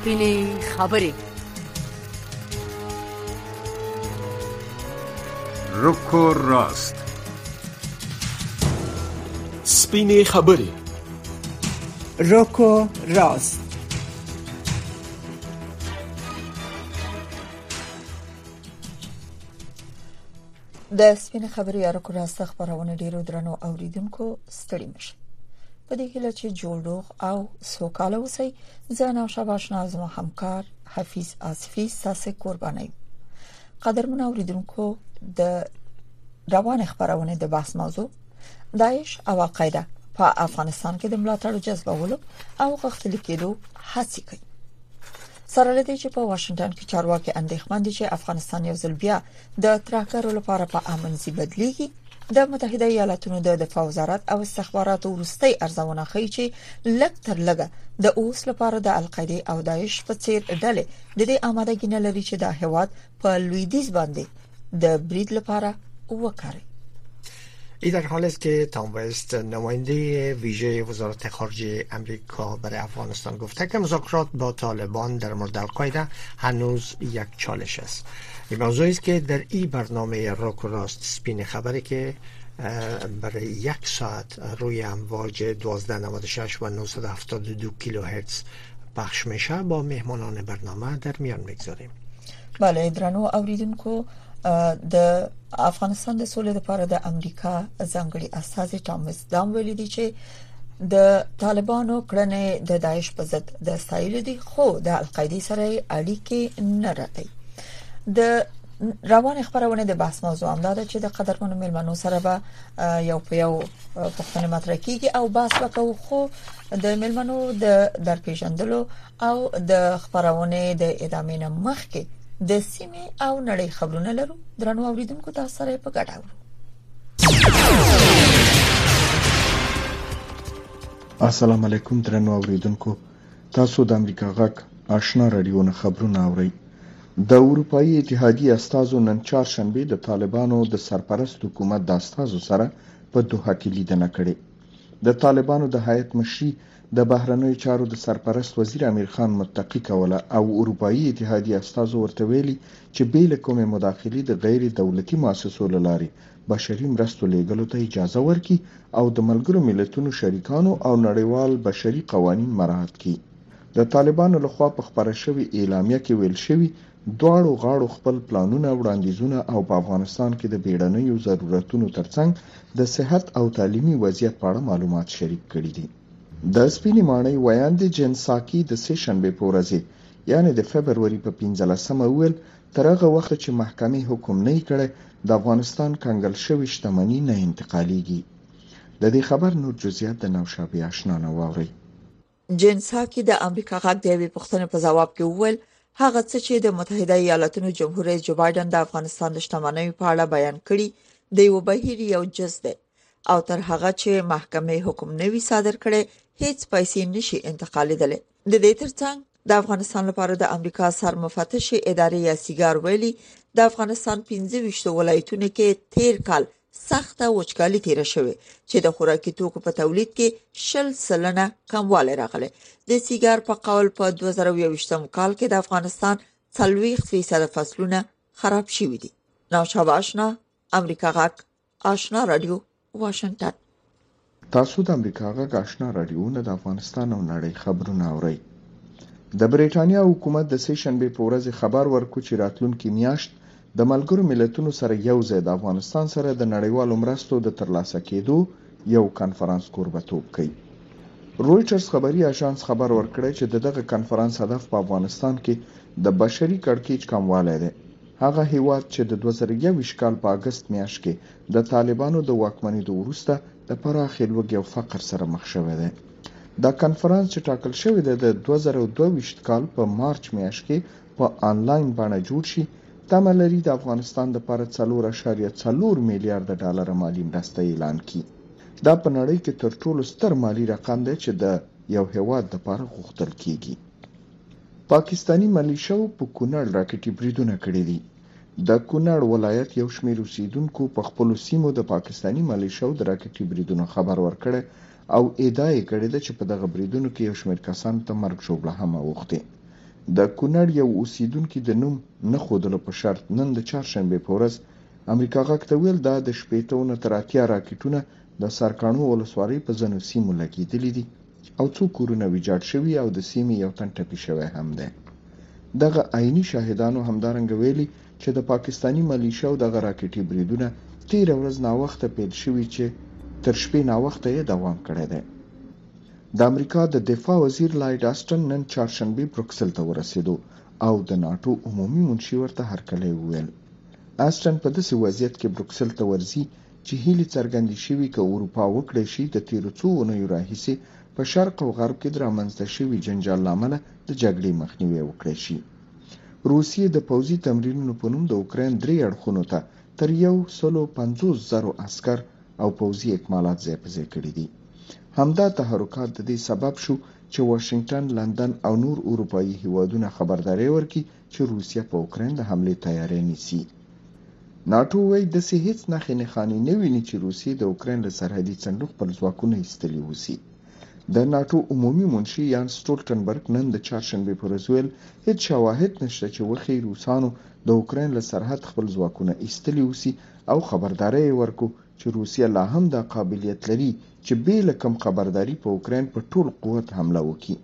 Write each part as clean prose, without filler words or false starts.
سپینې خبرې. روکو راست. سپینې خبرې. روکو راست. د سپینې خبرې یا روکو راست خبرونه ډیرو درنو اوریدونکو ستړي مشه. په دې کې چې جوړوغ او سوکاله اوسئ. زه نو شاباش نازم همکار حفیظ آصفی ساسه قرباني. قدرمن اوریدونکو د روان خبرونه د بحث موضوع داعش او القاعده په افغانستان کې د ملاتړ جذبولو او غښتلي کېدو هڅې کوي. سره لدې چې په واشنگټن کې چارواکي اندېښمن دي چې افغانستان یو ځل بیا د تراکرو لپاره په امنځي بدلیږي. د متحده ایالاتونو د دفاع وزارت او استخباراتو وروستي ارزونه ښیي چې لږ تر لږه د اوس لپاره د القاعده او داعش په څیر ډلې د دې آمادګي نه لري چې د هواد په لویدیځ باندې د برید لپاره وکړي. این در حالی است که تام وست نماینده ویژه وزارت خارجه امریکا برای افغانستان گفته که مذاکرات با طالبان در مورد القاعده هنوز یک چالش است. این موضوعی است که در این برنامه روکو راست سپین خبری که برای یک ساعت روی امواج 1296 و 972 کیلوهرتز پخش میشه با مهمانان برنامه در میان میگذاریم. بله درنو اوریدونکو، د افغانستان د سولې لپاره د امریکا ځانګړي استازي ټامس دام ویلي دي چې د طالبانو کړنې د داعش په ضد د ستایل دي، خو د القاعده سره اړیکې نه راځي. د روان خبرونه د بحث موضوع هم ده چې د قدرمنو ملمنو سره به یو په یو پښتنه مطرح کیږي او بحث وکړو، خو د ملمنو د درپېژندلو او د خبرونه د ادامې نه مخکې د سیمې او نړۍ خبرونه لرو. درنو اوریدونکو تاسو سره په ګډه اورو. السلام علیکم درنو اوریدونکو، تاسو د امریکا غږ آشنا رادیو نه خبرونه اورئ. د اروپאי اتحادیې استازو نن چهارشنبه د طالبانو د سرپرست حکومت د استازو سره په دوحه کې لیدنه کړې. د طالبانو د هیئت مشري د بهرنیو چارو د سرپرست وزیر امیر خان متقی کوله او اروپאי اتحادیې استازو ورته ویلي چې بېل کومې مداخلې د غیر دولتي مؤسسو لارې بشري مرستو لیږلو ته اجازه ورکړي او د ملګرو ملتونو شریکانو او نړیوال بشري قوانین مراعات کړي. د طالبانو لخوا په خبره شوې اعلامیه کې ویل شوی دواړو غاړو خپل پلانونه، وړاندیزونه او په افغانستان کې د بیړنیو ضرورتونو ترڅنګ د صحت او تعلیمي وضعیت په اړه معلومات شریک کړي دي. د سپینې ماڼۍ ویاندې جن ساکي د سه شنبه په ورځ یعنی د فبرवरी په 15مه ویل تر هغه وخت چې محکمې حکم نه کړي د افغانستان کنګل شوی شتمنۍ نه انتقالیږي. د دې خبر نور جزئیات د نوشابه آشنا نه واوري. جن ساکي د امریکا غږ د یوې پوښتنې په ځواب کې وویل هغه څه چې د متحده ایالاتونو جمهور رئیس جو بایدن د افغانستان د شتمنۍ په اړه بیان کړي د یو بهیر یو جز ده او تر هغه چې محکمې حکم نه وي صادر کړي هیڅ پیسې نشي انتقالیدل. د دې ترڅنګ د افغانستان لپاره د امریکا سرمفتش ادارې یا سیګار ویلي د افغانستان 15 ولایتونو کې تیر کال سخته وچکالي تیر شوه چې د خوراکي توکو په تولید کې 10% کموالی راغلی. د سیګار په قول په 2020 کال کې د افغانستان 40% فصلونه خراب شوي دي. نوشابه آشنا، امریکا غږ آشنا رادیو، واشنگټن. تاسو د امریکا غږ آشنا رادیو نه د افغانستان او نړۍ خبرونه اورئ. د بریټانیا حکومت د سه شنبه په ورځ خبر ورکړ چې راتلونکي میاشت د ملګرو ملتونو سره یو ځای د افغانستان سره د نړیوالو مرستو د ترلاسه کېدو یو کنفرانس کوربتوب کوي. رویټرز خبري اژانس خبر ورکړی چې دغه کنفرانس هدف په افغانستان کې د بشري کړکېچ کموالی دی. هغه هیواد چې د 2021 کال په اگست میاشت کې د طالبانو د واکمنۍ وروسته د پراخې لوږې او فقر سره مخ شوی دی. دا کنفرانس چې ټاکل شوی دی د 2022 کال په مارچ میاشت کې په آنلاین بڼه جوړ شي. تمه لري د افغانستان لپاره 4.4 میلیارډ ډالر مالی مرسته اعلان کړي. دا په نړۍ کې تر ټولو ستر مالی رقم دی چې د یو هیواد لپاره غوښتل کیږي. پاکستانی ملیشو په کونړ راکټي بریدونه کړي دي. د کونړ ولایت یو شمېر اوسیدونکو په خپل سیمو د پاکستانی ملیشو د راکټي بریدونو خبر ورکړي او ادعا یې کړې ده چې په دغه بریدونو کې یو شمېر کسان ته مرګ ژوبله هم اوښتي. د کونړ یو اوسیدونکو د نوم نه ښودلو په شرط نن د چهارشنبه په ورځ امریکا غاک ته ویل دا د شپېتهونه تر اتیا راکټونه د سرکانو ولسوالۍ په ځینو سیمو لګېدلي دي او څو کورونه ویجاړ شوي او د سیمې یو تن ټپي شوی هم دی. دغه عیني شاهدانو همدارنګه ویلي چې د پاکستانی ملیشو دغه راکټي بریدونه تیره ورځ ناوخته پیل شوي چې تر شپې ناوخته یې دوام کړی دی. د امریکا د دفاع وزیر لایډ آسټن نن چهارشنبه بروکسل ته ورسېدو او د ناتو عمومي منشي ورته هرکلی وویل. آسټن په داسې وضعیت کې بروکسل ته ورځي چې هیلې څرګندې شوي که اروپا وکړی شي د تیرو څو اونیو راهیسې په شرق او غرب کې د رامنځته شوي جنجال له امله د جګړې مخنیوی وکړی شي. روسیې د پوځي تمرینونو په نوم د اوکراین 3 اړخونو ته تر 150,000 عسکر او پوځي اکمالات ځای په ځای کړي دي. همدا تحرکات د دې سبب شو چې واشنگټن، لندن او نور اروپایي هیوادونه خبرداري ورکړي چې روسیه په اوکراین د حملې تیاری نیسي. ناتو وايي د هیڅ نښې نښانې نه ویني چې روسیې د اوکراین له سرحدي څنډو خپل ځواکونه ایستلي وسی. د ناتو عمومي منشي یان سټولټنبرګ نن د چهارشنبه په ورځ ویل هیڅ شواهد نشته چې وخی روسانو د اوکراین له سرحد خپل ځواکونه ایستلي وسی او خبرداري ورکو چې روسیه لا هم د قابلیت لري چې بې له کوم خبرداري په اوکراین په ټول قوت حمله وکړي.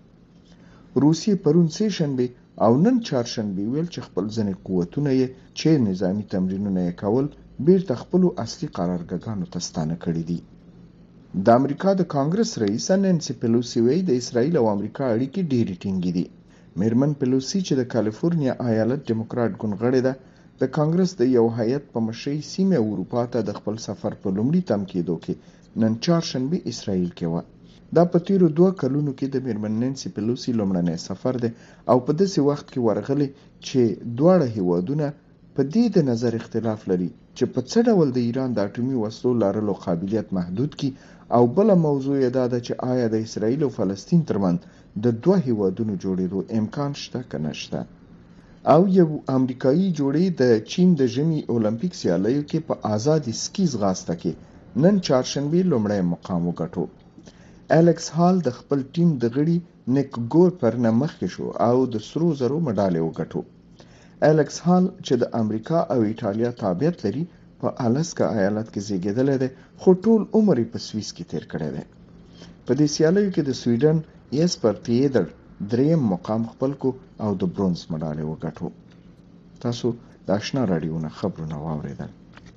روسیې پرون سه شنبه او نن چهارشنبه ویل چې خپل ځینې قوتونه یې چې نظامی تمرینونه یې کول بیرته خپل اصلي قرارګاهونو ته ستانه کړي دي. د امریکا د کانګرس رئیس نانسي پیلوسی وایي د اسرایل او امریکا اړیکې ډېرې ټینګې دي. میرمن پیلوسی چې د کالیفورنیا ایالت ډیموکرات ګوند غړې ده د کانګرس د یو هیئت په مشرۍ سیمه اروپا ته د خپل سفر په لومړي تم کېدو کې نن چهارشنبه اسرائیل کې و. دا په تیرو 2 کلونو کې د میرمن نانسي پیلوسی لومړنی سفر دی او په داسې وخت کې ورغلی چې دواړه هیوادونه په دې د نظر اختلاف لري چې په څه ډول د ایران د اټومي وسلو لرلو قابلیت محدود کی او بل موضوع یې دا ده چې آیا د اسرائیل او فلسطین ترمنځ د 2 هیوادونو جوړېدو امکان شته که نشته. او یو امریکایي جوړې د چین د ژمي اولمپیک سیالیو کې په آزادي سکی ځغاسته کې نن چهارشنبه لومړی مقام وګټو. الکس هال د خپل ټیم د غړي نیک ګور پر نه مخکې شو او د سرو زرو مډالۍ وګټو. الکس هال چې د امریکا او ایټالیا تابعیت لري په الاسکا ایالت کې زیږیدلی دی خو ټول عمر په سویس کې تیر کړی دی. په دې سیالیو کې د سویډن یسپر پیډر 3 مقام خپل کو او د برونز مډالۍ وګټو. تاسو د آشنا رادیو نه خبرونه واوریدل.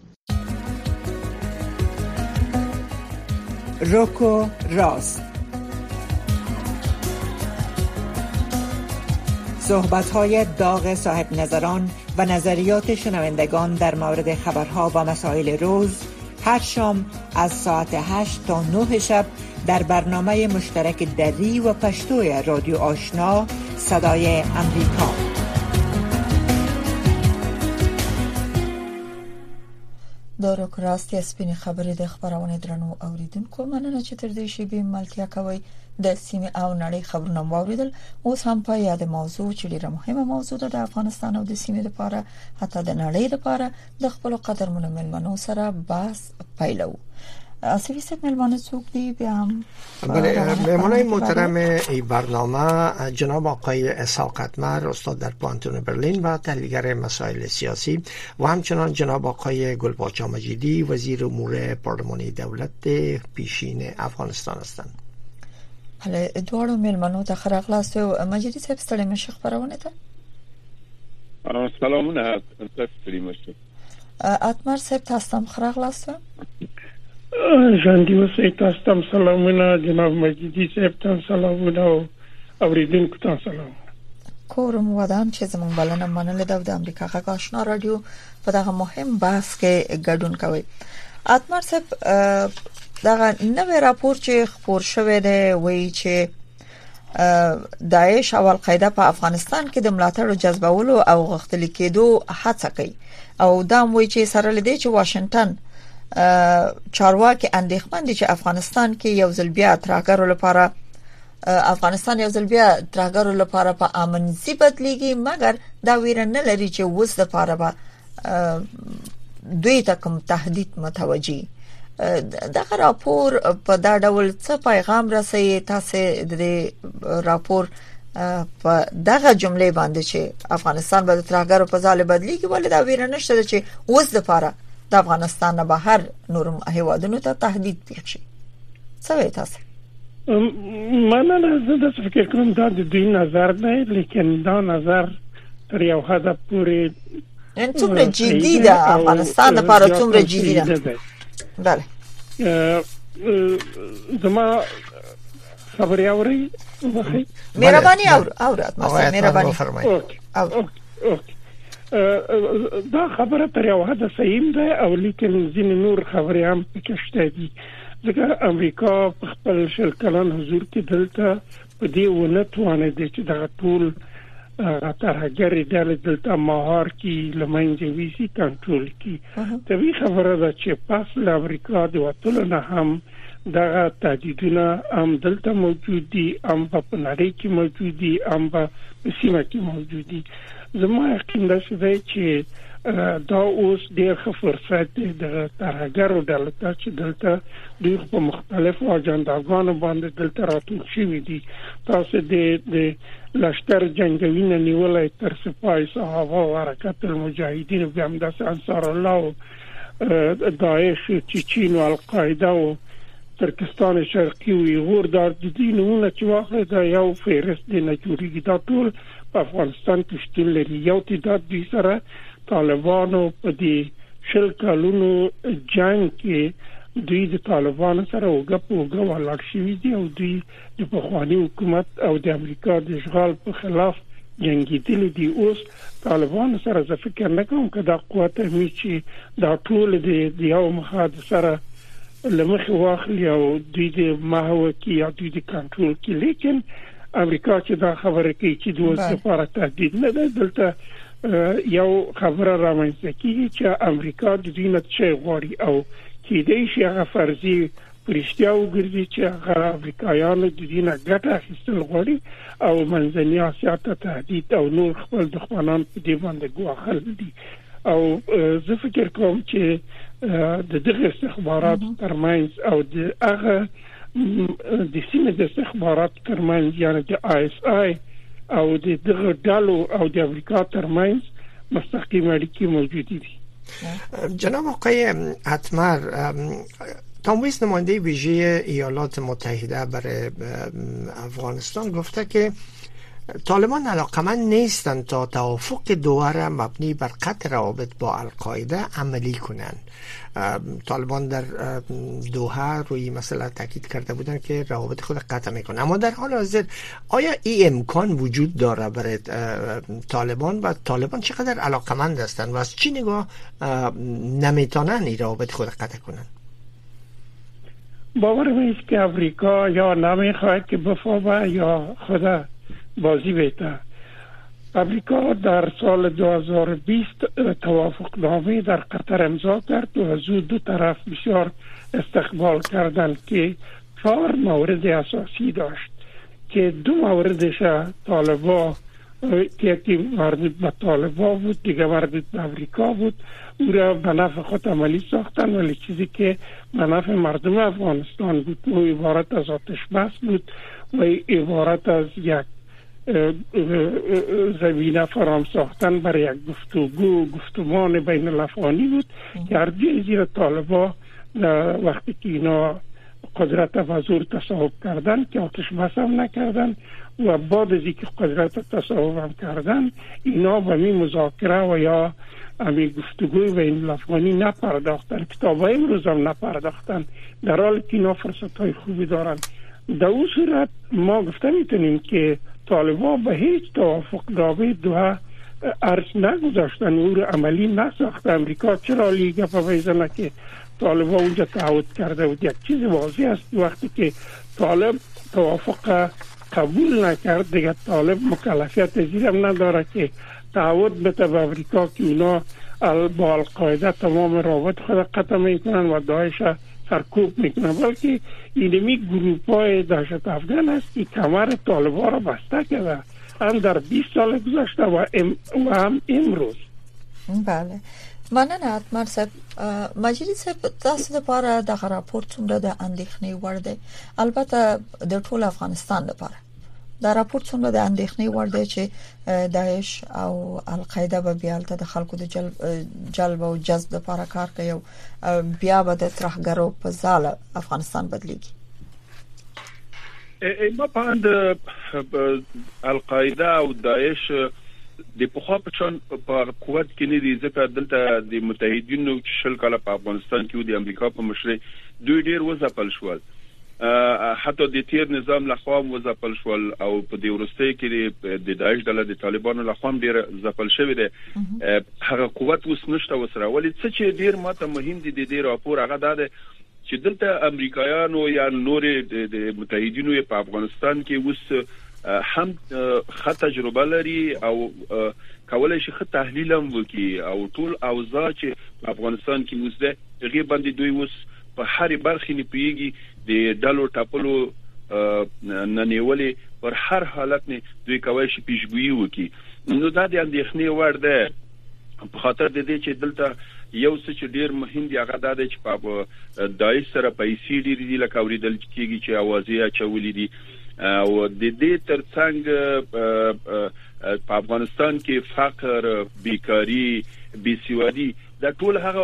روکو راست، صحبت‌های داغ صاحب نظران و نظریات شنوندگان در مورد خبرها و مسائل روز هر شام از ساعت 8 تا 9 شب در برنامه مشترک دری و پشتوی رادیو آشنا صدای امریکا. د روکو راست سپینې خبرې د خبرونه درنو اوریدونکو مننه چې تر دې شی به ملتیا کوي د سیمه او نړۍ خبرونه واوریدل. اوس هم په یاد موضوع چې ډیره مهمه موضوع ده د افغانستان او د سیمې لپاره حتی د نړۍ لپاره د خپل قدرمنو ملمنو سره بحث پیلو. آسیبی سید ملمان څوک دی بیا هم مهمانای محترم این برنامه جناب آقای اسحاق اتمر استاد در پانتون برلین و تحلیلگر مسائل سیاسی و همچنان جناب آقای گلپاچا مجیدی وزیر امور پارلمانی دولت پیشین افغانستان هستند. بله دوارو ملمانو ته خیر اخلاص او مجیدی صاحب ستړي مشه خبرونه ته سلامونه ستړي مشه اتمر صاحب تاسو هم خیر اخلاص ژوندۍ اوسئ. تاسو ته سلامونه، جناب مجیدي صاحب ته سلامونه او اوریدونکو ته سلامونه. کوم ودان چې زموږ بلنه منل د امریکا غږ آشنا رادیو په دغه مهم بحث کې ګډون کوي. اتمر صاحب دغه نوې راپور چې خبر شوه دی وایي چې داعش او القاعده په افغانستان کې د ملاتړ جذبولو او غښتلي کېدو هڅه کوي او دا وایي چې سره لدی چې واشنگټن چارواکي اندېښمن دي چې افغانستان کې یو ځل بیا ترهګرو لپاره په امنځي بدلېږي مګر دا ویره نه لري چې اوس د لپاره به دوی ته کوم تهدید متوجي. دغه راپور په دا ډول څه پیغام رسوي؟ تاسو د راپور په دغه جملې باندې چې افغانستان به د ترهګرو په ځاله بدلی کې ولې دا ویره نشته چې اوس د لپاره د افغانستان نه بهر نورم هیوادونو ته تهدید پیښ شي. څه وایي تاسو؟ مننه. زه د فکر کوم دا د دوی نظر دی، لیکن دا نظر تر یو حد پورې څومره جدي ده افغانستان لپاره، څومره جدي ده؟ بله زما خبري اوري مهرباني اورات مثلا مهرباني دا خبره تر یو حد صحیح ده، او لیکن ځینې نور خبرې هم پکې شته دي. ځکه امریکا په خپل شل کلن حضور کې دلته په دې ونه توانېده چې دغه ټول ترهګرې ډلې دلته مهار کړي، له منځه یوسي، کنټرول کړي. طبیعي خبره ده چې پس له امریکا د وتلو نه هم دغه تهدیدونه هم دلته موجود دي، هم په نړۍ کې موجود دي، هم په سیمه کې موجود دي. زما یقین ده چې دا اوس ډېر ښه فرصت دی د ترهګرو ډلو ته چې دلته دوی په مختلفو اجنداګانو باندې دلته راټول شوي دي. تاسو د لشکر جنګوي نه نیولای تر سپاه صحابه او حرکت المجاهدین، بیا هم داسې انصار الله او داعش، چیچین او القاعده او ترکستان شرقي او ایغور دا د دې نمونه چې واخلې دا یو فهرست دی نه جوړیږي. دا ټول په افغانستان کې شتون لري. یو تعداد دوی سره طالبانو په دې شل کلونو جنگ کې دوی د طالبانو سره وګړه په وګړه ولاړ شوي دي، او دوی د پخواني حکومت او د امریکا د اشغال په خلاف جنګېدلي دي. اوس طالبانو سره زه فکر نه کوم که دا قوت همي چې دا ټول د یو مخاد سره لمخ واخلي او دوی د محو کې یا دوی د کنټرول کې. لیکن امریکا چې دا خبره کوي چې دوی لپاره تهدید نه ده، دلته یو خبره رامنځته کیږي چې امریکا د دې نه څه غواړي، او کېدای شي هغه فرضي پرشتیا وګرځي چې هغه امریکایانو د دې نه ګټه اخیستل غواړي او منځني اسیا ته تهدید او نور خپل دښمنان په دې باندې ګواښل دي. او زه فکر کوم چې د دغه استخبارات ترمنځ او د هغه د سیمې د استخبارات ترمنځ، یعنی د ISI او د دغه ډالو او د امریکا ترمنځ مستقیم اړیکې موجودې دي. جناب آقای اتمر، تامویز نماینده ویژه ایالات متحده برای افغانستان گفته که طالبان علاقمند نیستند تا توافق دوره مبنی بر قطع روابط با القاعده عملی کنند. طالبان در دوحه روی مسئله تاکید کرده بودند که روابط خود قطع میکنند، اما در حال حاضر آیا این امکان وجود داره برای طالبان و طالبان چقدر علاقمند هستند و از چی نگاه نمیتونن این روابط خود قطع کنند؟ باور میست که امریکا یا نمیخواهد که بفهمه یا خود بازی بیته. امریکا در سال 2020 توافقنامه در قطر امضا کرد و از دو طرف بسیار استقبال کردند که 4 مورد اساسی داشت که 2 موردش طالبان که مربوط به طالبان بود، دیگه مربوط به امریکا بود. او را به نفع خود عملی ساختن، ولی چیزی که به نفع مردم افغانستان بود و عبارت از آتش بس بود و عبارت از یک زمینه فرام ساختن برای یک گفتمان بین الافغانی بود که هرگز زیر طالبان وقتی که اینا قدرت حضور تصاحب کردن که آتش بس هم نکردن و بعد از اینکه قدرت تصاحب هم کردن اینا به می مذاکره و یا امی گفتگوی بین الافغانی نپرداختن، کتابای امروز هم نپرداختن، در حالی که اینا فرصت های خوبی دارن. در اون صورت ما گفته میتونیم که طالبان به هیچ توافق نامه دوحه ارج نگذاشتن، او رو عملی نساخت. امریکا چرا لیگه بزنه که طالبان اونجا تعهد کرده بود؟ یک چیز واضح است، وقتی که طالب توافق قبول نکرد دیگه طالب مکلفیت زیرم نداره که تعهد بده به امریکا که اونا با القاعده تمام روابط خود قطع میکنن و داعش سرکوب میکنن، بلکه اینمی گروپ های دهشت افغان است که کمر طالبان را بسته کرده، هم در 20 سال گذشته و هم امروز. بله، مننه اتمر صاحب. مجید صاحب، تاسو لپاره دغه راپور څومره د اندېښنې وړ دی؟ البته د ټول افغانستان لپاره دا راپور څنګه د اندېښنې وړ دی چې داعش او القاعده به بیا د خلکو د جلب او جذب لپاره کار کوي او بیا به د ترهګرو په ځاله افغانستان بدلیږي. ما پاند القاعده او داعش د پخوا په شان په قوت کې نه دي، ځکه دلته د متحدینو شل کاله په افغانستان کې د امریکا په مشرۍ دوی ډیر وځپل شول، حتی د تیر نظام لخوا وځپل شول او په دې ورسته کې د داعش ډله د طالبانو لخوا ډیر ځپل شوی دی. هغه قوت اوس نشته وسره، ولې څه چې ډیر ماته مهم دي د دې راپور هغه دا چې دلته امریکایانو یا نور د متحدینو په افغانستان کې اوس هم ښه تجربه لري او کولای شي ښه تحلیل هم وکړي او ټول اوضاع چې په افغانستان کې اوس ده هغه باندې دوی اوس په هر برخه نه پیږي د ډالو ټاپلو ننیولې پر هر حالت نه دوی کوي شي پیشګویي وکړي. نو دا د اندېښنې وړ ده په خاطر د دې چې دلته یو څه چې ډیر مهم دی هغه دا دی چې په داعش سره پیسې ډېرې دي لکه اوریدل کېږي چې اوازې اچولې دي او د دې ترڅنګ په افغانستان کې فقر، بیکاری، بیسوادي دا ټول هغه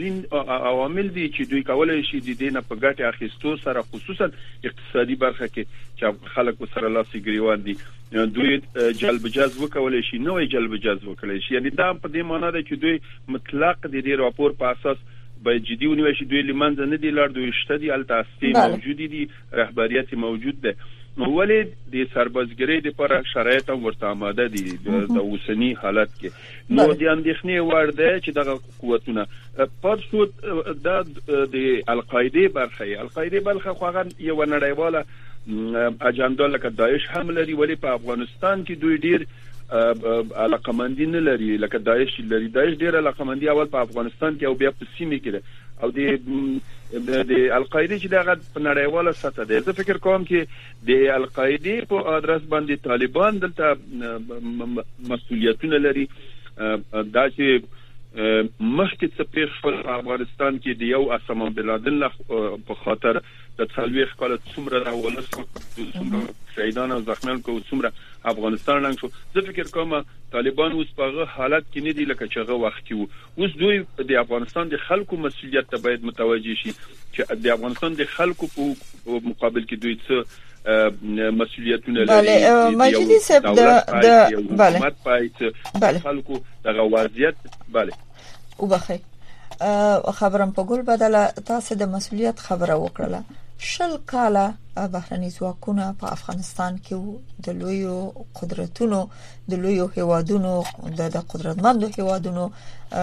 عوامل دي چې دوی کولای شي د دې نه په ګټه اخیستو سره خصوصا اقتصادي برخه کې چې خلک سره لاسي ګریوان دي دوی جلب جذب وکولای شي، نوې جلب جذب وکولای شي. یعنی دا په دې معنی ده چې دوی مطلق د دې راپور په اساس باید جدي ونیول شي. دوی لمنځه نه دي لاړ، دوی شته دي، التاسفي موجود دي، رهبریت موجود ده، ولې د سربازګرۍ لپاره شرایط هم ورته آماده دي د اوسنی حالت کې. نو د اندېښنې وړ ده چې دغه قوتونه پاتې د القاعده برخه خو هغه یو نړیواله اجنډا لکه داعش هم لري، ولی په افغانستان کې دوی ډیر علاقمندي نه لري لکه داعش لري. داعش ډیر علاقمندي اول په افغانستان کې او بیا په سیمه کې او د القاعده چې دغه په نړیواله سطح ده. زه فکر کوم چې د القاعده په ادرس باندې طالبان دلته مسؤلیتونه لري. دا چې مخکې څه پیښ شول په افغانستان کې د یو اسامه بن لادن په خاطر د څلويخ کال څومره راولسو څومره شهیدان او زخمیان کو څومره افغانستان رنګ شو. زه فکر کوم طالبان اوس په حالت کې نه دي لکه چې هغه وخت کې وو. اوس دوی د افغانستان د خلکو مسؤلیت ته باید متوجه شي چې د افغانستان د خلکو په مقابل کې دوی څه مسؤلیتونه لري. بله مجیدی صاحب د حکومت پای خلکو دغه وضعیت بله وبخي خبرم په ګل بدله تاسو د مسؤلیت خبره وکړه. شل کاله بهرني ځواکونه په افغانستان کې د لویو قدرتونو د لویو هیوادونو د قدرتمندو هیوادونو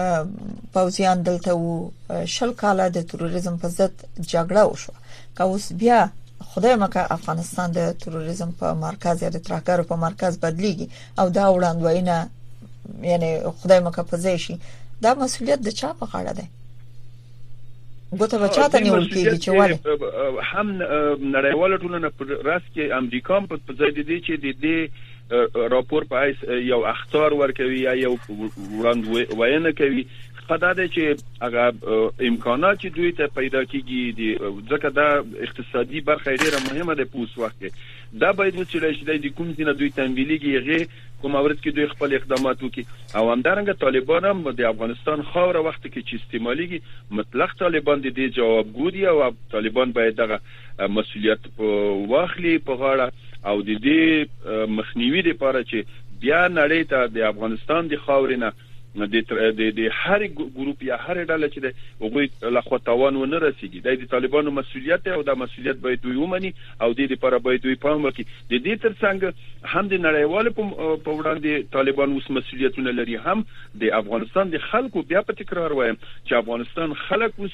پوځیان دلته وو. شل کاله د تروریزم په ضد جګړه وشوه. که اوس بیا خدای مکه افغانستان د تروریزم په مرکز یا د ترهګرو په مرکز بدلیږي او دا وړاندوینه یعنی خدای مکه په ځای شي، دا مسؤلیت د چا په غاړه ده؟ ګوته بچا ته نیول کېږي چې ولې هم نړیواله ټولنه په راس کې امریکا په ځای دي چې د دې راپور په یو اخطار ورکوي یا یو وړاندوینه کوي. خدای دې چې هغه امکانات چې دوی ته پیدا کیږي ځکه دا اقتصادي برخه ډیره مهمه ده په اوس وخت کې. دا باید وڅېړل شي د کوم ځای دوی تنویلېږي هغه کوم اورد کې دوی خپل اقدامات وکړي او همدارنګه طالبان هم د افغانستان خاوره وخت کې چې استعماليږي مطلق طالبان د دې جوابګو دي او طالبان باید دغه مسؤلیت واخلي په غاړه او د دې مخنیوي لپاره چې بیا نړۍ ته د افغانستان د خاورینه د هر ګروپ یا هر ډله چې د وګړي لخوا تاوان ونه رسیږي. د طالبانو مسؤلیت او د مسؤلیت باید دوی ومني او د دې لپاره باید دوی پام وکړي. د دې ترڅنګ هم د نړیوال په وړاندې طالبان اوس مسؤلیتونه لري، هم د افغانستان د خلکو بیا په تکرار وایم چې افغانستان خلک اوس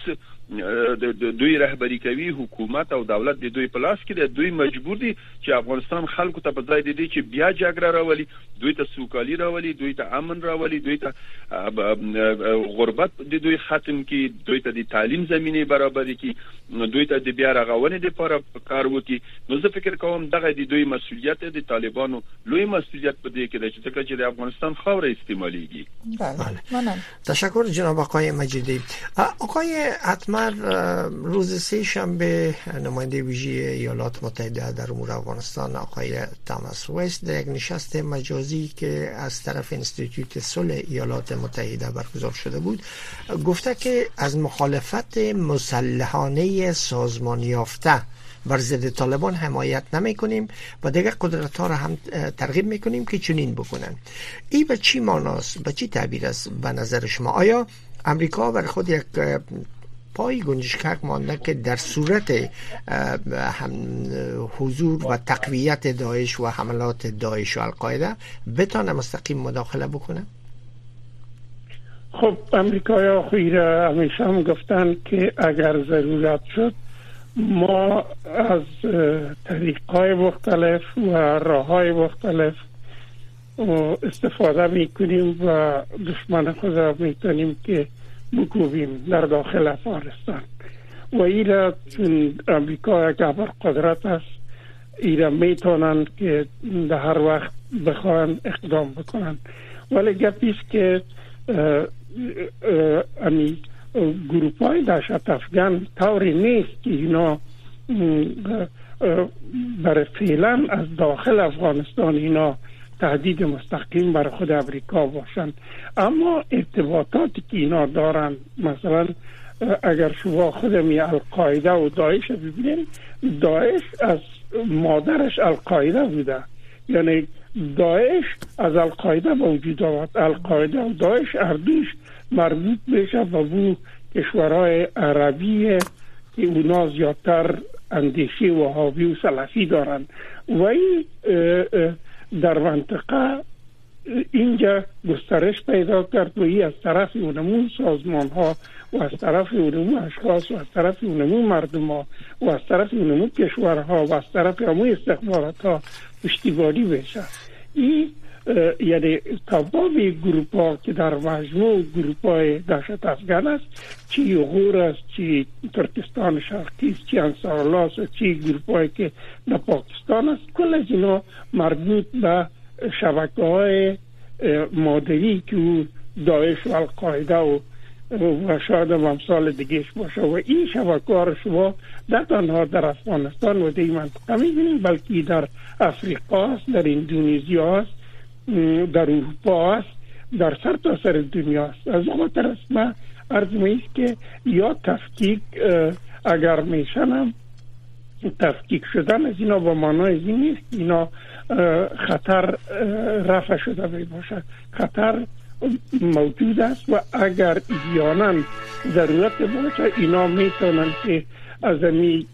دوی رهبری کوي، حکومت او دولت د دوی په لاس کې دی. دوی مجبور دي چې افغانستان خلکو ته په ځای دي چې بیا جګړه راولي، دوی ته سوکالي راولي، دوی ته امن راولي، دوی ته غربت د دوی ختم کی، دوی ته د تعلیم زمینه برابر کی، دوی ته د بیا رغونې لپاره کار وکړي. نو زه فکر کوم دغه د دوی مسؤلیت د طالبانو لوی مسؤلیت په دې کې ده چې د افغانستان خاوره استعماليږي. بله. تشکر جناب آقای مجیدی. آقای حتما عمر، روز سه شنبه نماینده ویژه ایالات متحده در امور افغانستان آقای تاماس وست در یک نشست مجازی که از طرف انستیتوت صلح ایالات متحده برگزار شده بود گفته که از مخالفت مسلحانه سازمان یافته بر ضد طالبان حمایت نمی کنیم و دیگر قدرت ها را هم ترغیب می کنیم که چنین بکنن. این به چی معناست؟ به چی تعبیر است به نظر شما؟ آیا امریکا بر خود یک پای گنجشک مانده که در صورت حضور و تقویت داعش و حملات داعش و القاعده بتانه مستقیم مداخله بکنه؟ خب امریکایی‌ها خیره همیشه هم گفتن که اگر ضرورت شد ما از طریق‌های مختلف و راه‌های مختلف استفاده میکنیم و دشمن خود را میتونیم که بکوبیم در داخل افغانستان و ایرا امریکا یک قدرت است، ایرا میتونن که در هر وقت بخوان اقدام بکنن. ولی گپیست که گروپ‌های دهشت افغان طوری نیست که اینا برای فعلا از داخل افغانستان اینا تهدید مستقیم بر خود امریکا باشند، اما ارتباطاتی که اینا دارن، مثلا اگر شما خودمی القاعده و داعش ببینید، داعش از مادرش القاعده بوده، یعنی داعش از القاعده وجود آمد. القاعده و داعش اردوش مربوط بشه به بو کشورهای عربی که اونا زیادتر اندیشه وهابی و سلفی دارن و این در منطقه اینجا گسترش پیدا کرد و این از طرف اونمون سازمان ها و از طرف اونمون اشخاص و از طرف اونمون مردم ها و از طرف اونمون کشورها و از طرف همون استخبارات ها پشتیبانی بشه. این یعنی تمام گروپ ها که در مجموع گروپ های دهشت افغان است، چی یغور است، چی ترکستان شرقی است، چی انصارالله است، چی گروپ هایی که در پاکستان است، کل از اینا مربوط به شبکه های مادری که داعش و القاعده و شاید هم امثال دیگهش باشه و این شبکه ها را شما در تنها در افغانستان و در منطقه میبینید، بلکه در افریقا است، در اندونزیا است، در اروپا است، در سر تا سر دنیا است. از اون خاطر است من عرض میست که یا تفکیک اگر میشن هم تفکیک شدن از اینا با معنای این نیست اینا خطر رفع شده باشد. خطر موجود است و اگر احیانا ضرورت باشه اینا میتونن که از این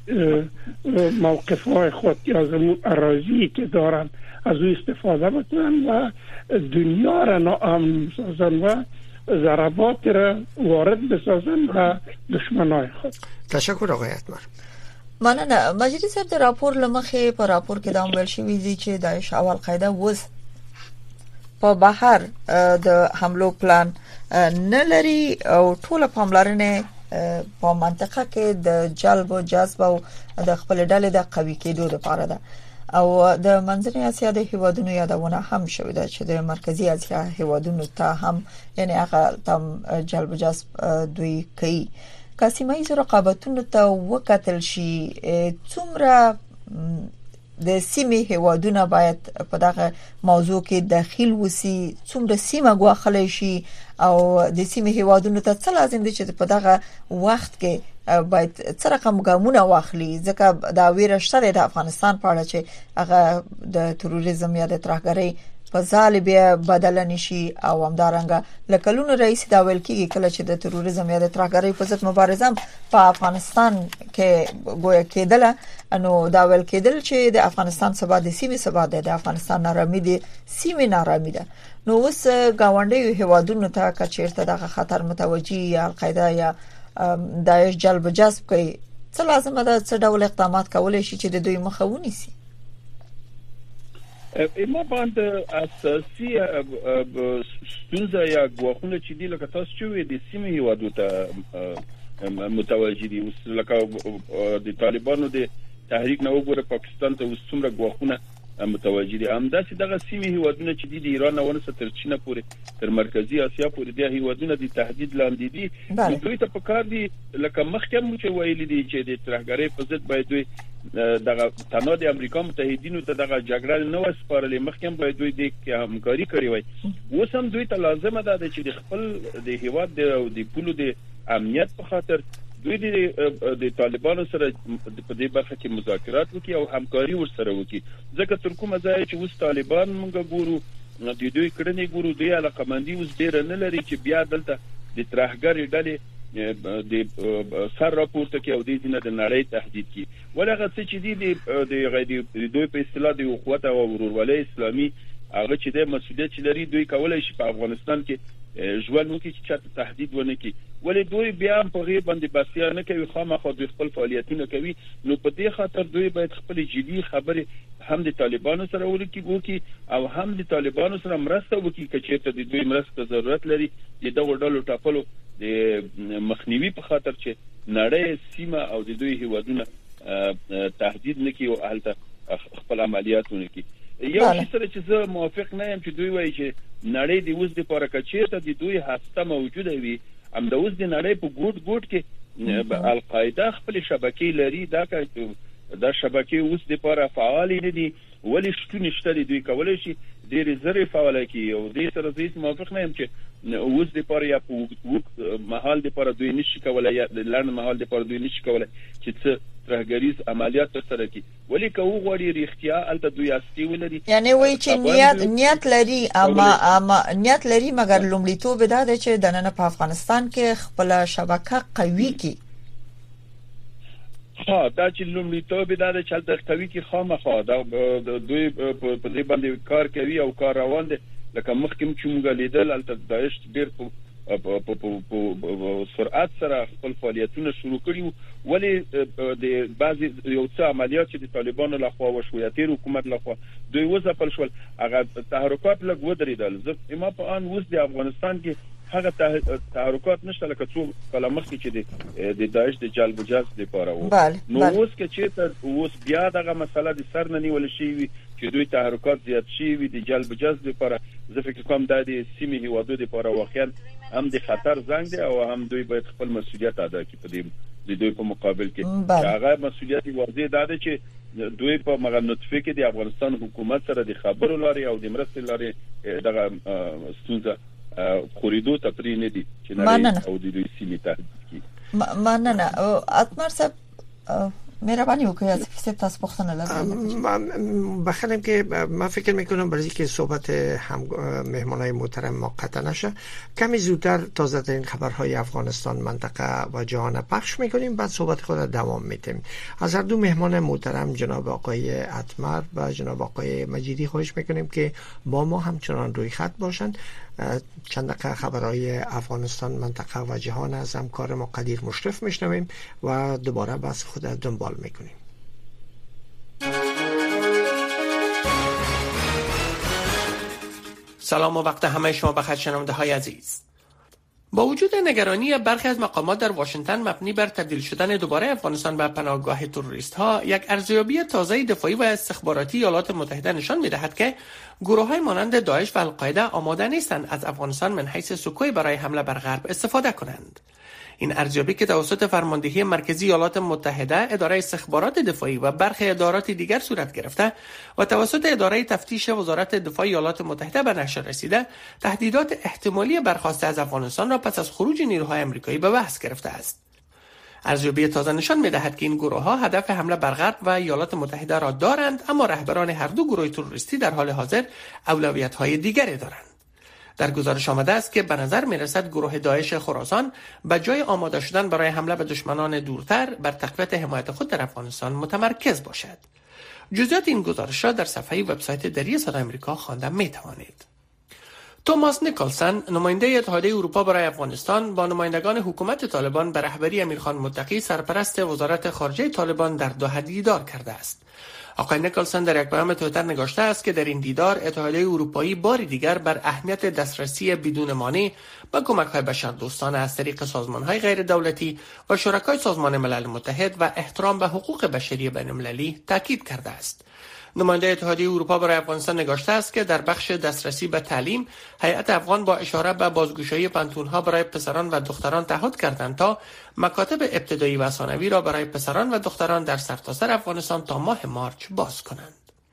موقف های خود یا از این اراضی که دارن از او استفاده بکنن و دنیا را ناامن بسازن و ضربات را وارد بسازن و دشمنای خود. تشکر آقای اتمر. مننه. مجری صاحب د راپور لمخې په راپور کې دا ویل شوی دی چې داعش او القاعده وز په بهر د حملو پلان نه لري او ټول پاملرنه په منطقه کې د جلب او جذب او د خپل ډلې د قوي کېدو لپاره ده او د منځنۍ اسیا د هیوادونو یادونه هم شوې ده چې د مرکزی اسیا هیوادونو ته هم یعنی هغه تم جلب او جذب دوی کوي. کاسیمه ایزو رقابتونو ته وکتل شي څومره د سیمې هیوادونه باید په دغه موضوع کې داخل وسی، څومره سیمه غواخلی شي او د سیمې هیوادونو ته څه لازم دي چې په دغه وخت کې باید څه رقم ګامونه واخلي، ځکه دا ویره شته د افغانستان په اړه چې هغه د تروریزم یا د ترهګرۍ په ځال بیا بدل نشي او همدارنګه لکلونو رئیس دا ویل کیږي کله چې د تروریزم یا د ترهګرۍ په ضد مبارزه په افغانستان کې ګویا کېدله، نو دا ویل کېدل چې د افغانستان سبا د سیمې سبا د افغانستان نارامی دي، سیمې نارامی ده. نو اوس گاونډي هیوادونو ته کچیرته دغه خطر متوجي یا القاعده یا داعش جلب جذب کوي، څه لازم ده، څه ډول اقدامات کولای شي چې د دوی مخه ونیسي؟ ما باندې اساسي ستونزه یا غواخونه چې دی لکه تاسو چې وې د سیمې هیوادو ته متوجي دي، لکه د طالبانو د تحریک نه وګوره پاکستان ته څومره غواخونه متوجه دي. همداسې دغه سیمې هیوادونه چې د ایران نه ونسه تر چین پورې تر مرکزی اسیا پورې د هیوادونه د تهدید لاندې دي. دوی ته په کار دي لکه مخکې مو چې ویلي دي چې د ترهګرۍ په ضد باید دوی دغه تنها د امریکا متحدینو ته دغه جګړه نه وسپارلې، مخکې باید دوی د همکاري کړې وای. اوس هم دوی ته لازمه ده چې د خپل د هیواد د پولو د امنیت په خاطر دوی د طالبانو سره په دې برخه کې مذاکرات وکړي او همکاري ورسره وکړي. ځکه تر کومه ځای چې اوس طالبان موږ ګورو د دوی کړنې ګورو، دوی علاقمندي اوس ډېر نه لري چې بیا دلته د ترهګرۍ ډلې د سر راپورته کې او د دې د نړۍ تهدید کی. ولغه څه چې د دوی په اصطلاح د قوت او ورورولۍ اسلامي هغه چې د مسؤلیت لري، دوی کولای شي په افغانستان کې ژوند وکړي چې چاته تهدید ونه کړي. ولې دوی بیا په غیر باندې بسیا نه کوي، خامخا دوی خپل فعالیتونه کوي. نو په دې خاطر دوی باید خپل جدي خبره هم د طالبانو سره وکړي او هم د طالبانو سره مرسته وکړي چې چیرته د دوی مرسته ضرورت لري د دغه ډلو ټاپلو د مخنیوي په خاطر چې نړۍ سیمه او د دوی هیوادونه تهدید نکړي او هلته خپل عملیاتونه کوي. یو څه سره چې زه موافق نه یم چې دوی وایي چې نړۍ د اوس د لپاره کچېرته د دوی هسته موجوده وي، هم د اوس د نړۍ په ګوټ کې القاعده خپل شبکې لري. دا شبکې اوس د لپاره فعال نه دي، ولی شتون شته دوی کولای شي ډېر زر فعال کی او دې سره زه موافق نه یم چې اوس د لپاره یا په محل د لپاره دوی نشي کولای یا لړن محل د لپاره دوی نشي کولای چې څه ترهګریز عملیات ترسره کړي. ولی که وغواړي رښتیا الته دوی استی ولري، یعنی وایي چې نیت لري اما نیت لري مګر لومړیتوب دا دی چې د نن په افغانستان کې خپل شبکه قوي کی. دا چې لومړیتوب دا دی چې الته قوي کی خامخا دوی په دې باندې کار کوي او کار روان دي. لکه مخکې چې موږ لیدل الته داعش ډېر په سرعت سره خپل فعالیتونه شروع کړي، ولی د بعضی یو څه عملیات چې د طالبانو لخوا وشو یا تیر حکومت لخوا دوی وځپل شول، هغه تحرکات لږ ودرېدل. زه ما په ان اوس د افغانستان کې هغه تحرکات نشته لکه څو کله مخکې چې د داعش د جلب و جذب لپاره وو. نو اوس کې چې اوس بیا دغه مسله د سر نه نیول شي چې دوی تحرکات زیات شي وي د جلب و جذب لپاره، زه فکر کوم دا د سیمې هیوادو لپاره واقعا هم د خطر زنګ دی او هم دوی باید خپل مسؤلیت ادا کړي په دې د دوی په مقابل کې. هغه مسؤلیت واضح ده چې دوی په مغه نطفه کې د افغانستان حکومت سره د خبرو لاري او د مرستې لاري دغه ستونزه کوریدو تفری نه دي چې نه او د دوی سیمې تهدید کړي. مننه. اتمر صاحب مهربانی وکړئ از تاسو پوښتنه لازم بخیر که من فکر میکنم برای که صحبت هم مهمانای محترم ما قطع نشه کمی زودتر تازه ترین خبرهای افغانستان منطقه و جهان پخش میکنیم، بعد صحبت خود دوام میدیم. از هر دو مهمان محترم جناب آقای اتمر و جناب آقای مجیدی خواهش میکنیم که با ما همچنان روی خط باشند. چند دقیقه خبرهای افغانستان منطقه و جهان از همکار ما قدیر مشرف میشنویم و دوباره بحث خود دنبال میکنیم. سلام و وقت همه شما بخیر شنونده های عزیز. با وجود نگرانی برخی از مقامات در واشنگتن مبنی بر تبدیل شدن دوباره افغانستان به پناهگاه تروریست ها، یک ارزیابی تازه دفاعی و استخباراتی ایالات متحده نشان می‌دهد که گروه‌های مانند داعش و القاعده آماده نیستند از افغانستان من حیث سکوی برای حمله بر غرب استفاده کنند. این ارزیابی که توسط فرماندهی مرکزی ایالات متحده، اداره استخبارات دفاعی و برخی ادارات دیگر صورت گرفته و توسط اداره تفتیش وزارت دفاع ایالات متحده به نشر رسیده، تهدیدات احتمالی برخاسته از افغانستان را پس از خروج نیروهای آمریکایی به بحث گرفته است. ارزیابی تازه نشان می‌دهد که این گروه‌ها هدف حمله بر غرب و ایالات متحده را دارند، اما رهبران هر دو گروه تروریستی در حال حاضر اولویت‌های دیگری دارند. در گزارش آمده است که به نظر می‌رسد گروه داعش خراسان به جای آماده شدن برای حمله به دشمنان دورتر بر تقویت حمایت خود در افغانستان متمرکز باشد. جزئیات این گزارش را در صفحه وبسایت دری صدای آمریکا خوانده می‌توانید. توماس نیکلسن، نماینده اتحادیه اروپا برای افغانستان، با نمایندگان حکومت طالبان به رهبری امیرخان متقی سرپرست وزارت خارجه طالبان در دوحه دیدار کرده است. آقای نیکلسن در یک پیام توییتر نگاشته است که در این دیدار اتحادیه اروپایی باری دیگر بر اهمیت دسترسی بدون مانع به کمک‌های بشردوستانه از طریق سازمان‌های غیر دولتی و شرکای سازمان ملل متحد و احترام به حقوق بشری بین‌المللی تاکید کرده است. نماینده اتحادیه اروپا برای افغانستان نگاشته است که در بخش دسترسی به تعلیم، هیئت افغان با اشاره به بازگشایی پانتون‌ها برای پسران و دختران تعهد کردند تا مکاتب ابتدایی و ثانوی را برای پسران و دختران در سرتاسر افغانستان تا ماه مارچ باز کنند.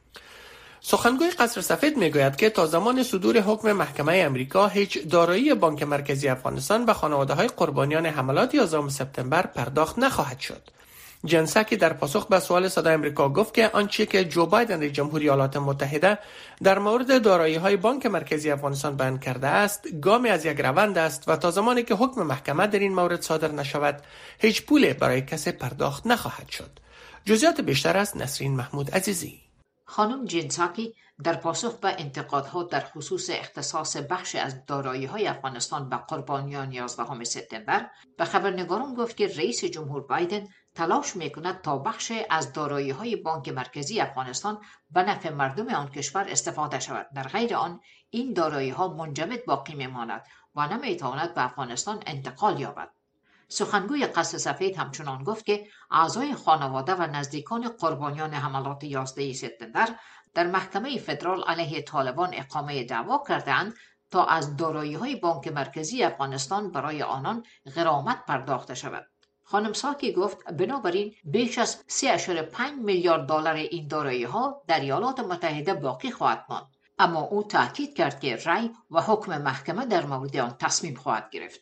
سخنگوی قصر سفید میگوید که تا زمان صدور حکم محکمه امریکا هیچ دارایی بانک مرکزی افغانستان به خانواده‌های قربانیان حملات 11 سپتامبر پرداخت نخواهد شد. جن ساکی در پاسخ به سوال صدای امریکا گفت که آنچه که جو بایدن رئیس جمهوری ایالات متحده در مورد دارایی‌های بانک مرکزی افغانستان بیان کرده است گامی از یک روند است و تا زمانی که حکم محکمه در این مورد صادر نشود هیچ پولی برای کسی پرداخت نخواهد شد. جزئیات بیشتر از نسرین محمود عزیزی. خانم جین ساکی در پاسخ به انتقادها در خصوص اختصاص بخشی از دارایی‌های افغانستان به قربانیان 11 سپتامبر به خبرنگاران گفت که رئیس جمهور بایدن تلاش می‌کند تا بخشی از دارایی‌های بانک مرکزی افغانستان به نفع مردم آن کشور استفاده شود. در غیر آن این دارایی‌ها منجمد باقی می‌ماند و نمی‌تواند به افغانستان انتقال یابد. سخنگوی قصر سفید همچنان گفت که اعضای خانواده و نزدیکان قربانیان حملات 11 سپتامبر در محکمه فدرال علیه طالبان اقامه دعوا کردند تا از دارایی‌های بانک مرکزی افغانستان برای آنان غرامت پرداخته شود. خانم ساکی گفت بنابراین بیش از 3.5 میلیارد دلار این دارایی‌ها در ایالات متحده باقی خواهد ماند، اما او تاکید کرد که رأی و حکم محکمه در مورد آن تصمیم خواهد گرفت.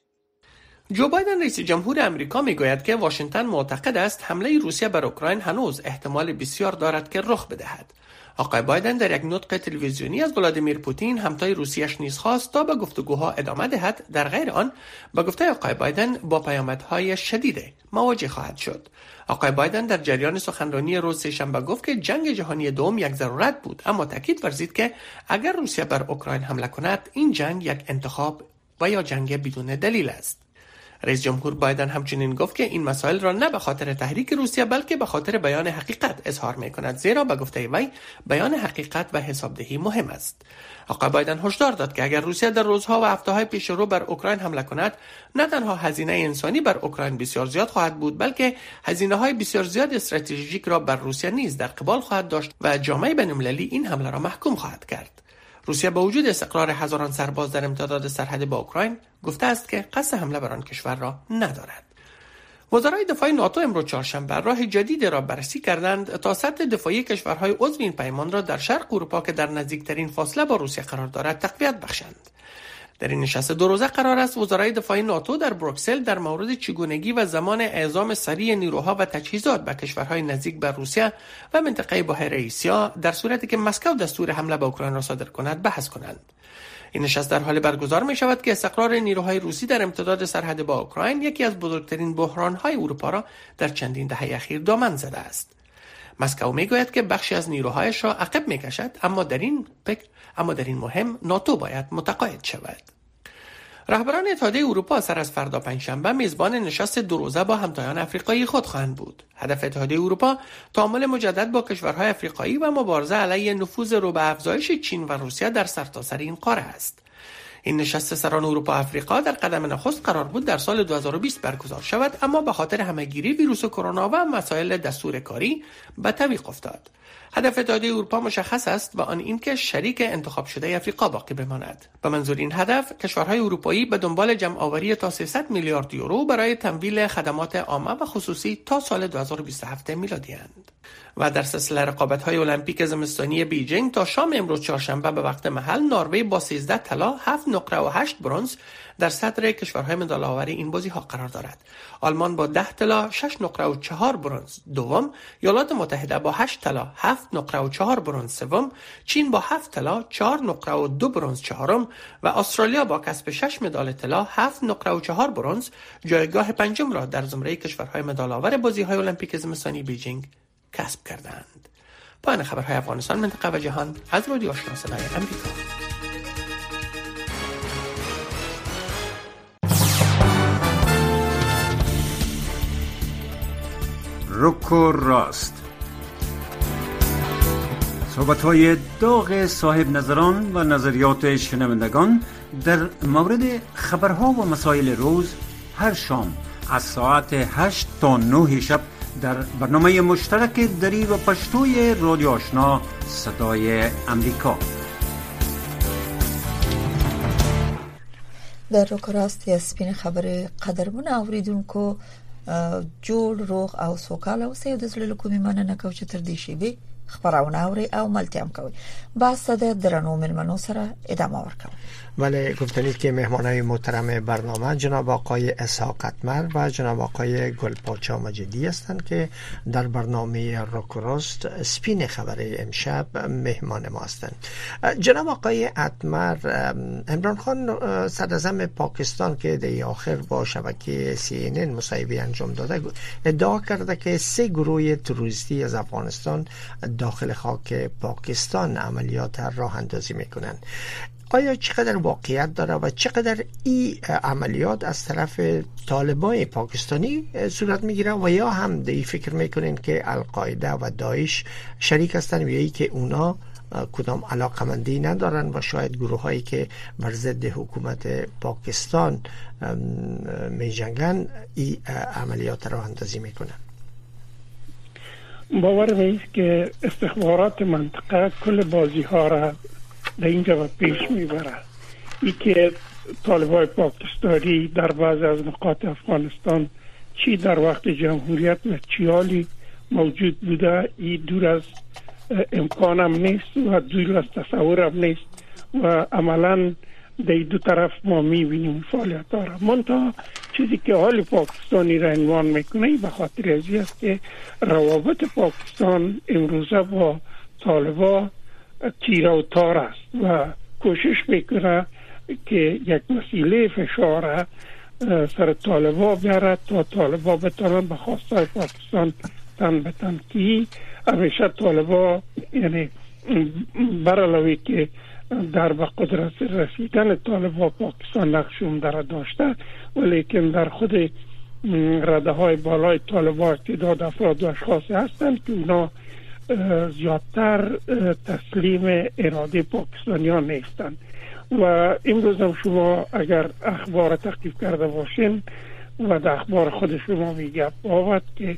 جو بایدن رئیس جمهور امریکا میگوید که واشنگتن معتقد است حمله روسیه بر اوکراین هنوز احتمال بسیار دارد که رخ بدهد. آقای بایدن در یک نطق تلویزیونی از ولادیمیر پوتین همتای روسیه‌اش نیز خواست تا به گفتگوها ادامه دهد. در غیر آن به گفته آقای بایدن با پیامدهای شدید مواجه خواهد شد. آقای بایدن در جریان سخنرانی روز سه‌شنبه گفت که جنگ جهانی دوم یک ضرورت بود، اما تاکید ورزید که اگر روسیه بر اوکراین حمله کند این جنگ یک انتخاب و یا جنگ بدون دلیل است. رئیس جمهور بایدن همچنین گفت که این مسائل را نه به خاطر تحریک روسیه بلکه به خاطر بیان حقیقت اظهار می‌کند، زیرا به گفته وی بیان حقیقت و حسابدهی مهم است. آقای بایدن هشدار داد که اگر روسیه در روزها و هفته‌های پیش رو بر اوکراین حمله کند نه تنها هزینه انسانی بر اوکراین بسیار زیاد خواهد بود بلکه هزینه‌های بسیار زیاد استراتژیک را بر روسیه نیز در قبال خواهد داشت و جامعه بین‌المللی این حمله را محکوم خواهد کرد. روسیه با وجود استقرار هزاران سرباز در امتداد سرحد با اوکراین گفته است که قصد حمله بر آن کشور را ندارد. وزرای دفاع ناتو امروز چهارشنبه راه جدید را بررسی کردند تا سطح دفاعی کشورهای عضو این پیمان را در شرق اروپا که در نزدیکترین فاصله با روسیه قرار دارد تقویت بخشند. در این نشست 2 روزه قرار است وزرای دفاع ناتو در بروکسل در مورد چگونگی و زمان اعزام سریع نیروها و تجهیزات به کشورهای نزدیک به روسیه و منطقه بحیره آسیا در صورتی که مسکو دستور حمله به اوکراین را صادر کند بحث کنند. این نشست در حال برگزار می شود که استقرار نیروهای روسی در امتداد سرحد با اوکراین یکی از بزرگترین بحران‌های اروپا را در چندین دهه اخیر دامن زده است. مسکو میگوید که بخشی از نیروهایش را عقب میکشد، اما در این مهم ناتو باید متقاعد شود. رهبران اتحادیه اروپا سر از فردا پنجشنبه میزبان نشست 2 روزه با همتایان افریقایی خود خواهند بود. هدف اتحادیه اروپا تعامل مجدد با کشورهای افریقایی و مبارزه علیه نفوذ رو به افزایش چین و روسیه در سرتاسر این قاره است. این نشست سران اروپا افریقا در قدم نخست قرار بود در سال 2020 برگزار شود، اما به خاطر همهگیری ویروس کرونا و مسائل دستور کاری به تعویق افتاد. هدف اتحادیه اروپا مشخص است و آن اینکه شریک انتخاب شده افریقا باقی بماند. به منظور این هدف کشورهای اروپایی به دنبال جمع آوری تا 300 میلیارد یورو برای تمویل خدمات عامه و خصوصی تا سال 2027 میلادی اند. و در سلسله رقابت‌های المپیک زمستانی بیجینگ تا شام امروز چهارشنبه به وقت محل نروژ با 13 طلا، 7 نقره و 8 برنز در صدر کشورهای مدال‌آور این بازی‌ها قرار دارد. آلمان با 10 طلا، 6 نقره و 4 برنز دوم، ایالات متحده با 8 طلا، 7 نقره و 4 برنز سوم، چین با 7 طلا، 4 نقره و 2 برنز چهارم و استرالیا با کسب 6 مدال طلا، 7 نقره و 4 برنز جایگاه پنجم را در زمره کشورهای مدال‌آور بازی‌های المپیک زمستانی بیجینگ کسب کردند. پایان خبرهای افغانستان، منطقه و جهان از رادیو آشنا صدای آمریکا. رک و راست، صحبت‌های داغ صاحب نظران و نظریات شنوندگان در مورد خبرها و مسائل روز هر شام از ساعت 8 تا 9 شب در برنامه مشترک دری و پشتوی رادیو آشنا صدای امریکا. در روکراستی سپین خبر قدرمن اوریدونکو جوړ روغ او سوکاله اوسئ. د زړه له کومې مننه کوم چې تر دې شیبې خبرونه اوري او ملتیا کوي. بس د درنو ملمنو سره ادامه ورکوم. ولی گفتنید که مهمانای محترم برنامه جناب آقای اسحاق اتمر و جناب آقای گلپاچا مجیدی هستند که در برنامه روکراست سپین خبر امشب مهمان ما هستند. جناب آقای اتمر، عمران خان صدراعظم پاکستان که در آخر با شبکه CNN مصاحبه انجام داده ادعا کرده که 3 گروه تروریستی از افغانستان داخل خاک پاکستان عملیات راه اندازی میکنند. آیا چقدر واقعیت داره و چقدر این عملیات از طرف طالبان پاکستانی صورت میگیره و یا هم دی فکر میکنین که القاعده و داعش شریک هستن و یا که اونا کدام علاقمندی ندارن و شاید گروه هایی که بر ضد حکومت پاکستان می جنگن این عملیات را اندازی میکنن؟ باور نیست که استخبارات منطقه کل بازی ها را در اینجا پیش میبره. ای که طالبان پاکستانی در بعض از نقاط افغانستان چی در وقت جمهوریت و چیالی موجود بوده، ای دور از امکانم نیست و دور از تصورم نیست و عملا در دو طرف ما میبینیم فعالیت ها را. منتها چیزی که حال پاکستانی را عنوان میکنه به خاطر ازی است که روابط پاکستان امروزه با طالبان تیر و تار است و کوشش میکنه که یک وسیله فشار سر طالبان بیارد تا طالبان بتانن به خواستای پاکستان تن به تن کی. همیشه طالبان یعنی برعلاوه که در به قدرت رسیدن طالبان پاکستان نقش عمده داشته، ولیکن در خود رده های بالای طالبان تعداد افراد و اشخاص هستند که اونا زیادتر تسلیم اراده پاکستانیان نیستند. و امروز هم شما اگر اخبار تعقیب کرده باشین و در اخبار خود شما میگه باید که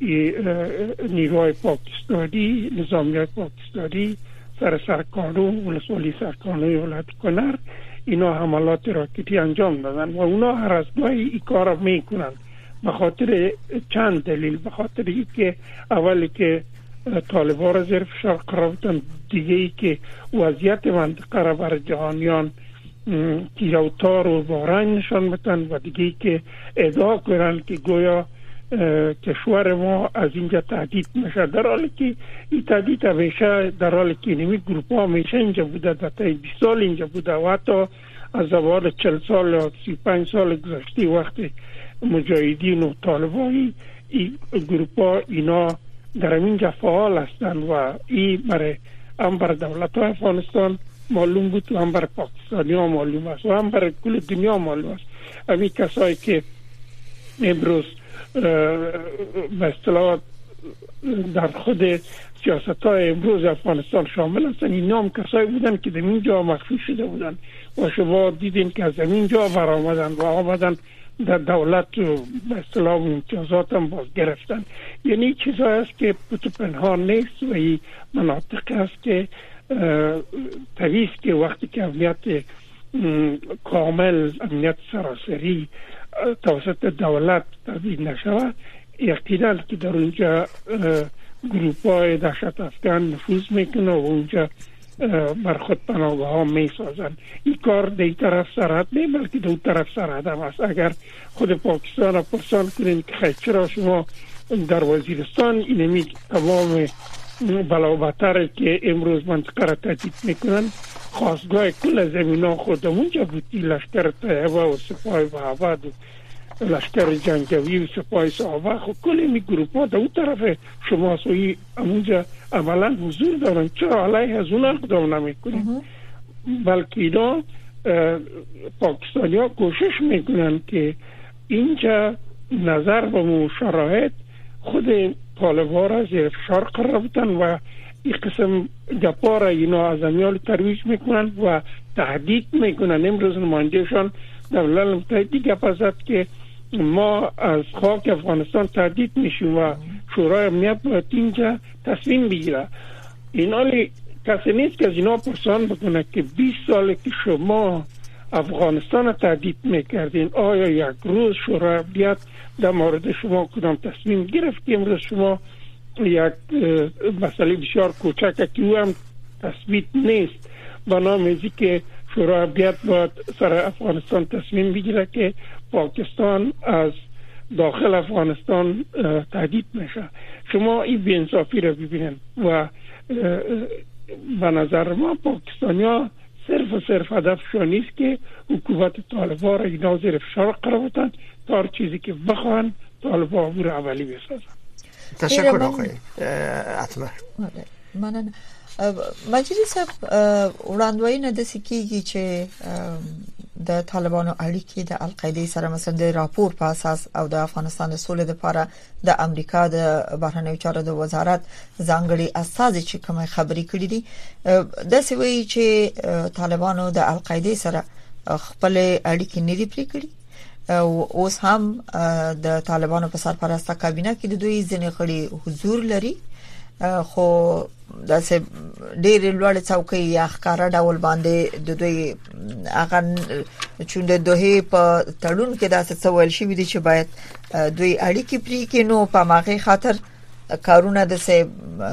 نیروهای پاکستانی، نظامیای پاکستانی سر سرکانو ولسوالی سرکانوی ولایت کنر اینا حملات راکتی انجام دادن و اونا هر از گاهی این کار را میکنن به خاطر چند دلیل. به خاطر ای که اولی که طالبان را زیر فشار قرار بدن، دیگه ای که وضعیت منطقه را بر جهانیان تیراوتار و بارنگ نشان بدن و دیگه ای که ادعا کنن که گویا کشور ما از اینجا تهدید میشه، در حالی که این تهدید همیشه در حالی که نمی گروپ ها همیشه اینجا بوده، در 20 سال اینجا بوده و حتی از اول 40 سال یا 35 سال گذشته وقت مجاهدین و طالبانی این گروپ ها اینا در اینجا فعال هستند و این برای هم بر دولت های افغانستان معلوم بود و هم بر پاکستانی ها معلوم است و هم بر کل دنیا معلوم است. همین کسایی که امروز به اصطلاح در خود سیاست های امروز افغانستان شامل هستند، این نام کسایی بودن که در اینجا مخفی شده بودن و شما دیدین که از اینجا برآمدن و آمدن در دولت و به اصطلاح امتیازات هم باز گرفتن. یعنی چیزایی است که پنهان نیست و این مناطق است که طبیعی است که وقتی که امنیت کامل، امنیت سراسری توسط دولت تامین نشود، یقینا که در اونجا گروپ های دهشت افکن نفوذ میکنه و اونجا بر خود پناهگاه ها میسازن. این کار در این طرف سرحد نه بلکه در اون طرف سرحد هم است. اگر خود پاکستان را پرسان کنین که خیلی چرا شما در وزیرستان اینمی تمام بلاوبتر که امروز منطقه را تهدید میکنن خواستگاه کل زمین ها خودمون جا بودی، لشکر طیبه و سپاه بهابد و لشکر جنگوی و سپاه صحابه، خب کل این گروپ ها در اون طرف شما سوی امونجا عملا حضور دارن. چرا علیه از اون اقدام نمی کنیم؟ بلکه اینا پاکستانی ها کوشش میکنن که اینجا نظر به شرایط خود طالبان را زیر فشار قرار بدن و این قسم گپا را اینا از امیال ترویج میکنن و تهدید میکنن. امروز نمایندهشان در ملل متحد گپ زد که ما از خاک افغانستان تهدید میشیم و شورای امنیت باید اینجا تصمیم بگیره. اینالی کسی نیست که از اینا پرسان بکنه که 20 ساله که شما افغانستان تهدید میکردین، آیا یک روز شورای امنیت در مورد شما کدام تصمیم گرفت که امروز شما یک مسئله بسیار کوچک که او هم تثبیت نیست با نام ازی که شورای امنیت باید سر افغانستان تصمیم بگیره که پاکستان از داخل افغانستان تهدید میشه. شما این بی‌انصافی را ببینید و به نظر ما پاکستانیا صرف هدفشون نیست که حکومت طالبان را اینا زیر فشار قرار بدن تا هر چیزی که بخوان طالبان امور عملی بسازن. تشکر آقای اتمر. مننه. مجلس صاحب وړاندوینه د سکیږي چې د طالبانو اړیکې د القاعده سره مثلا د راپور په اساس او د افغانستان د سولې لپاره د امریکا د بهرنیو چارو د وزارت ځانګړي استازي چې کومه خبرې کړې دي د سوي چې طالبانو د القاعده سره خپل اړیکې نه دي پرې کړې اوس هم د طالبانو په سرپرسته کابینه کې د دوی ځینې غړي حضور لري خو داسې ډېر لوړ څوکۍ یا ښکارا ډول باندې د دوی هغه چونډه دوه په تړون کې داسې څه ویل شوی دي چې باید دوی اړیکې پرې کې نو په ماغه خاطر کارونه د سه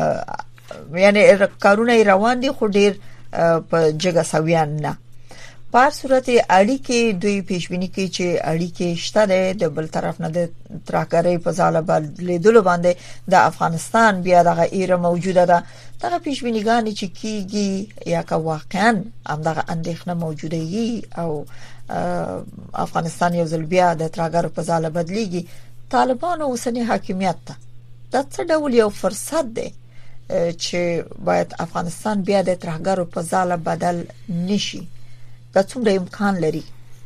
یعنی کارونه روان دي خو ډېر په جګه سویان نه په صورت اړیکې دوی پیشبینی کوي چې اړیکې شته د بل طرف نه د ترهګرۍ په ځاله بدلیدلو باندې د افغانستان بیا دغه ایره موجوده ده. دغه پیشبینیګان چې کیږي یا که واقعا همدغه اندېښنه موجوده وي او افغانستان یو ځل بیا د ترهګرو په ځاله بدلیږي طالبانو اوسنی حاکمیت ته د څه ډول یو فرصت دی چې باید افغانستان بیا د ترهګرو په ځاله بدل نشي دا څومره امکان لري؟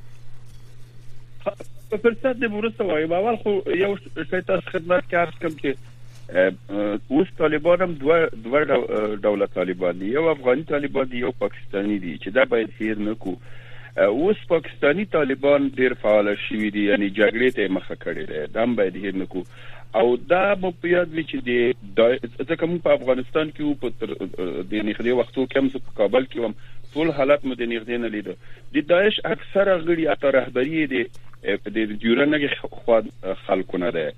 په فرصت د ورسته وایم اول خو یو شی تاسو خدمت کې عرض کوم چې اوس طالبان هم دوه ډول طالبان دي، یو افغاني طالبان دي یو پاکستاني دي چې دا باید هیر نکو. اوس پاکستاني طالبان ډیر فعال شوي دي یعنی جګړې ته مخه کړې ده دا هم باید هیر نکو او دا مو په یاد وي چې د ځکه موږ په افغانستان کې په د نږدې وختو کې هم په کابل کې هم ټول حالات مو د نږدې نه لیدو. د داعش اکثره غړي اته رهبری دي د جوړنګ خلکونه ده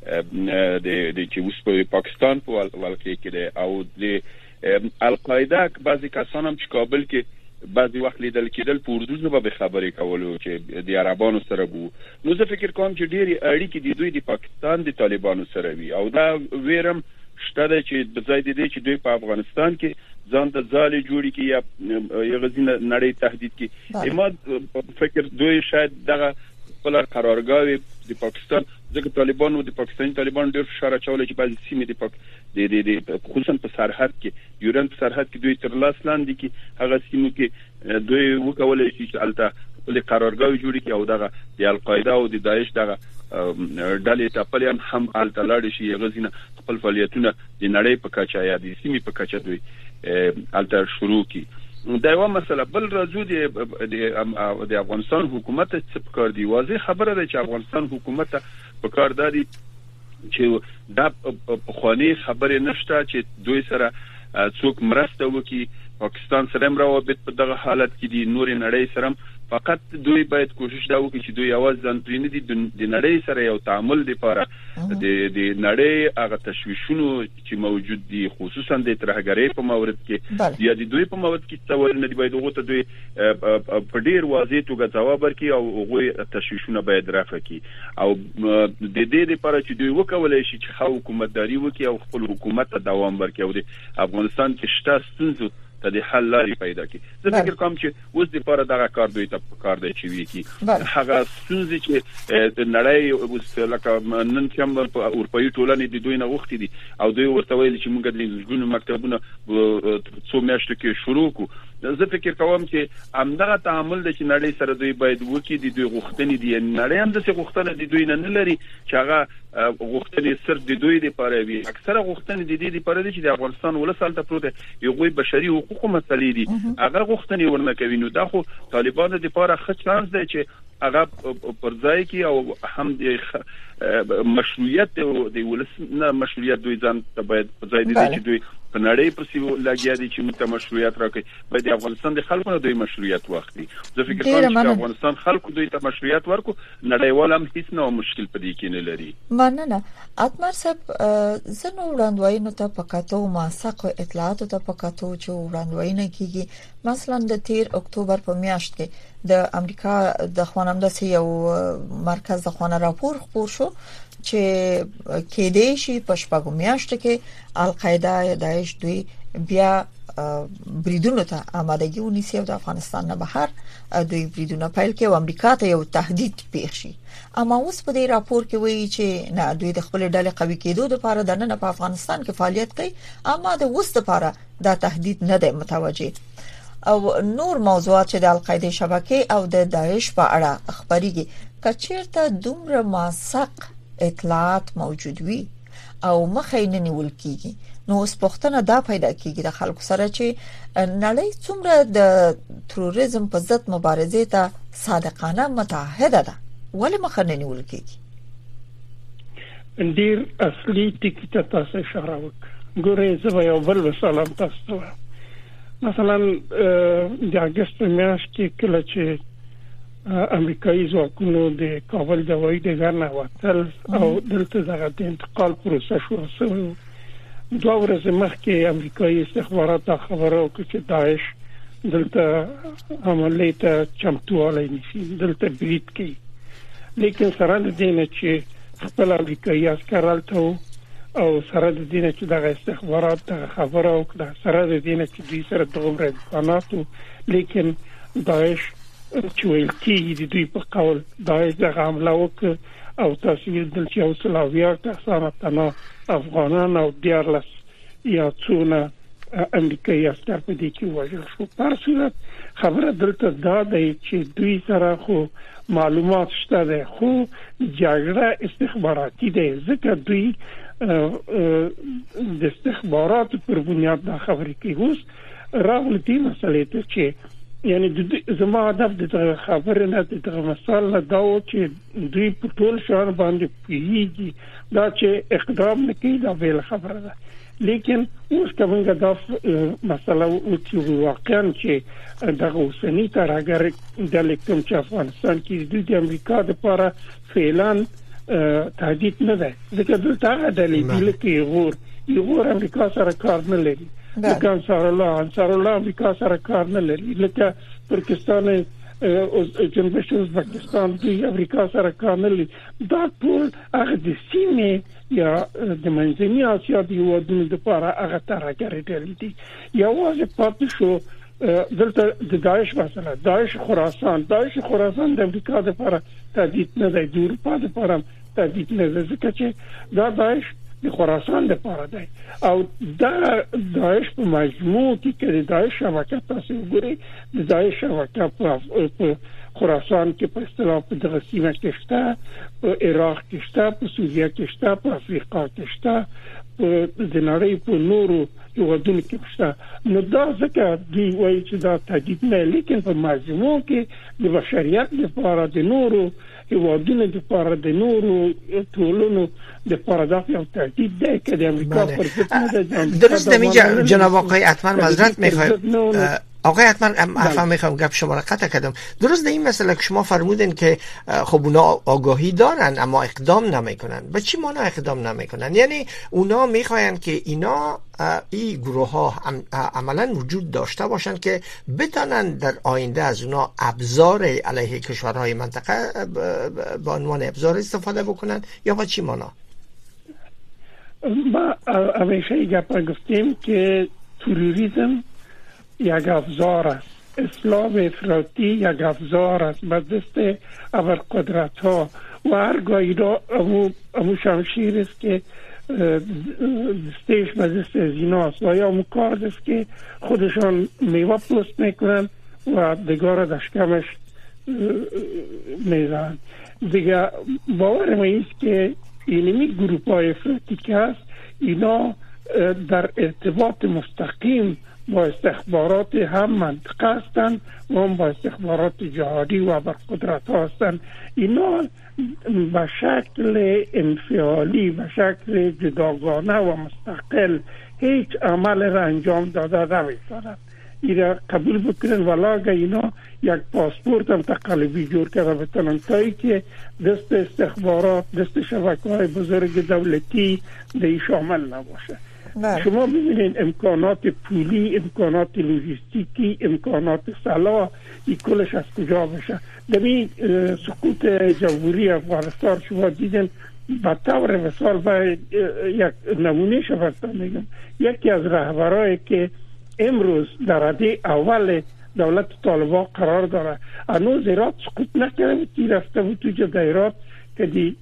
د چې اوس په پاکستان په ولکه کې ده او د القاعده بعضی کسان هم چې کابل کې بعضی وخت لیدل کېدل په اردو ژبه به خبرې کولو چې د عربانو سره وو. نو زه فکر کوم چې ډېری اړیکې د دوی د پاکستان د طالبانو سره وي او دا ویرم شته ده چې د ځای د دې چې دوی په افغانستان کې ځان ته ځالې جوړي کې یا غزنه نړۍ تهدید کې ما فکر دوی شاید دغه خپل قرارګاه د پاکستان ځکه طالبانو د پاکستاني طالبانو ډېر فشار اچول چې بعضي سیمې د خصوصا په سرحد کې یورن په سرحد کې دوی تر لاس لاندې کې هغه سیمو کې دوی وکولای شي چې الته خپل قرارګاه جوړي کې او دغه د القاعده او د داعش دغه ډلې ټاپلې هم الته لاړ شي غزنه خپل فعالیتونه د نړۍ په کچه یا د سیمې په کچه دوی الته شروع کی. دا یو مسله بل راځو د افغانستان حکومت څخه په کار دی واضح خبره ده چې افغانستان حکومت په کار دی چې دا په خواني خبره نشته چې دوی سره څوک مرسته وکړي. پاکستان سره هم روابط په دغه حالت کې دي نور نړۍ سره فقط دوی باید کوشش دا وکړي چې دوی اواز ځان پرې نه دي د نړۍ سره یو تعامل لپاره د نړۍ هغه تشویشونو چې موجود دي خصوصا د ترهګرۍ په مورد کې یا د دوی په مورد کې څول نه دی باید هغه ته دوی په ډیر واضح توګه ځواب ورکړي او هغه تشویشونه باید رافع کړي او د دې لپاره چې دوی وکولای شي چې حکومتداري وکړي او خپل حکومت ته دوام ورکړي او د افغانستان کې شته ستونزې ته د حل لارې پیدا کړي. زه فکر کوم چې اوس د لپاره دغه کار دوی ته کار دی چې وی کی هغه څنګه چې د نړۍ اوس لکه نن کوم په اروپאי ټولنې د دوی نه وخت دي او دوی ورته ویل چې موږ د لږونو مکتبونه څو میاشتې کې شروع کو. زه فکر کوم چې همدغه تعامل د چې نړۍ سره دوی باید وکړي د دوی غوښتنې دي نړۍ هم د څه غوښتنه د دوی نه لري چې هغه غوښتنې صرف د دوی لپاره وي. اکثره غوښتنې د دې لپاره دي چې د افغانستان ولسال ته پروت یو بشري حقوق مسلې دي هغه غوښتنې ورنه کوي. نو دا خو طالبانو لپاره ښه چانس دی چې هغه پر ځای کې او هم مشروعیت د ولس نه مشروعیت دوی ځان ته باید په ځای دي چې دوی په نړۍ پسې لګیا دي چې موږ ته مشروعیت راکړي باید د افغانستان د خلکو نه دوی مشروعیت واخلي. زه فکر کوم چې افغانستان خلکو دوی ته مشروعیت ورکو نړیوال هم هیڅ نه مشکل پدې کې نه لري. مننه. اتمر صاحب زنو وړاندوینو ته پکاتو ماسق اطلاعات ته پکاتو چې وړاندوینه کیږي مثلا د 13 اکتوبر په میاشت کې د امریکا د خوانمدسي یو مرکز د خوانه راپور خپور شو چې کې دې شي په شپږو میاشتو کې القاعده داعش دوی بیا بریدونو ته آمادګي ونیسي او د افغانستان نه بهر دوی بریدونه پیل کوي او امریکا ته یو تهدید پیښ شي. اما اوس په دې راپور کې وایي چې نه دوی د خپل ډلې قوي کېدو لپاره د نن په افغانستان کې فعالیت کوي اما د اوس لپاره دا تهدید نه دی متوجه. او نور موضوعات چې د القاعده شبکې او د داعش په اړه خبريږي کچیرته دومره ماسق اطلاعات موجود وي او مخې نه نیول کیږي نو اوس پښتنه دا پیدا کیږي د خلکو سره چې نړۍ څومره د تروریزم په ضد مبارزې ته صادقانه متعهده ده ولې مخې نه نیول کیږي. ډیر اصلي ټکی ته تاسو اشاره وکړه. ګوره زه یو بل مثال تاسو ته مثلا د اگست میاشت کې کله چې امریکایي ځواکونو د کابل د هوایي ډګر نه وتل او دلته د انتقال پروسه شروع شوه. 2 ورځې مخکې امریکایي استخبارات خبرو وکړه چې داعش دلته عملیات چمتوالی نیسي دلته برید کوي. لیکن سره د دې نه چې خپل امریکایي عسکر هلته او سره د دې نه چې دغه استخبارات خبرو وکړه سره د دې نه چې دوی سره دومره امکانات لیکن داعش چې ویل کېږي د دوی په قول داعش دغه حمله وکړه او تاسو ویل چې اوسلاویا کسانه تنه افغانان او 14 یا څونه امریکایي عسکر په دې کې وژل شو. په صورت خبره دلته دا ده چې دوی سره خو معلومات شته ده خو جګړه استخباراتي ده ځکه دوی د استخبارات پر بنیاد دا خبرې کوي. اوس راغلی دې مسلې ته چې یعنی زما هدف د خبرې نه د مثال نه دا و چې دوی په ټول شهر باندې پیږي دا چې اقدام نه کوي دا ویل خبره ده. لیکن اوس کومه دا مسله او چې واقعا چې دغه اوسنی ترګر د لیکم چې افغانستان کې د امریکا لپاره فعلان تهدید نه ده ځکه دلته د لیبل کې یو امریکا سره کار نه لري. لکه انصار الله امریکا سره کار نه لري. لکه پاکستان جنوبي ازبکستان دی امریکا سره کار نه لري. دا ټول هغه د سیمې یا د منځنۍ اسیا د هیوادونو لپاره هغه ترګر دي. یوازې پاتې شو دلته د داعش مثلا داعش خراسان د امریکا لپاره تهدید نه دی. د اروپا لپاره تهدید نه دی ځکه چې دا داعش د خراسان لپاره دی او دا داعش په مجموع کې د داعش شبکه تاسو وګورئ د داعش شبکه په خراسان کې په اصطلاح په دغه سیمه کې شته په عراق کې شته په سوریه کې شته په افریقا کې شته په د نړۍ په نورو هیوادونو کې شته. نو دا ځکه دوی وایي چې دا تهدید نه لیکن په مجموع کې د بشریت لپاره د نورو هیوادونو لپاره د نورو ټولنو لپاره دا یو تهدید دی که د امریکا پر ضد نه ده. درست نمی‌گه جناب آقای اتمر معذرت می‌خوایم آقای اتمر افهم میخوام گپ شما را قطع کردم. درست در این مسئله که شما فرمودین که خب اونا آگاهی دارن اما اقدام نمیکنن. به چی معنی اقدام نمیکنن؟ یعنی اونا میخواین که اینا این گروه ها عملا وجود داشته باشن که بتانن در آینده از اونا ابزار علیه کشورهای منطقه با عنوان ابزار استفاده بکنن یا با چی معنی؟ ما همیشه گپ گفتیم که تروریسم یک ابزار است. اسلام افراطی یک ابزار است به دست ابرقدرت ها و هرگاهی را امو شمشیر است که دستش به دست از ایناست و یا امو کارد است که خودشان میوه پست میکنن و دگاه را دشکمش میزن. دیگه باور ما ایست که اینمی گروپ های افراطی که هست اینا در ارتباط مستقیم با استخبارات هم منطقه هستند و هم با استخبارات جهادی و ابرقدرت ها هستند. اینا به شکل انفعالی، به شکل جداگانه و مستقل هیچ عمل را انجام داده نمی‌توانند. اینا قبول بکنن ولی اینا یک پاسپورت هم تقلبی جور کرده بتونن تایی که دست استخبارات، دست شبکه‌های بزرگ دولتی دی شامل نباشه. شما ببینید امکانات پولی، امکانات لوجستیکی، امکانات سلاح، این کلش از کجا بشه. دمی سقوط جمهوری افغانستان شما دیدن به طور مثال به یک نمونه شما میگم، یکی از رهبرایی که امروز در رده اول دولت طالبان قرار داره هنوز هرات سقوط نکرده بود، رفته بود تو جدیرات که دی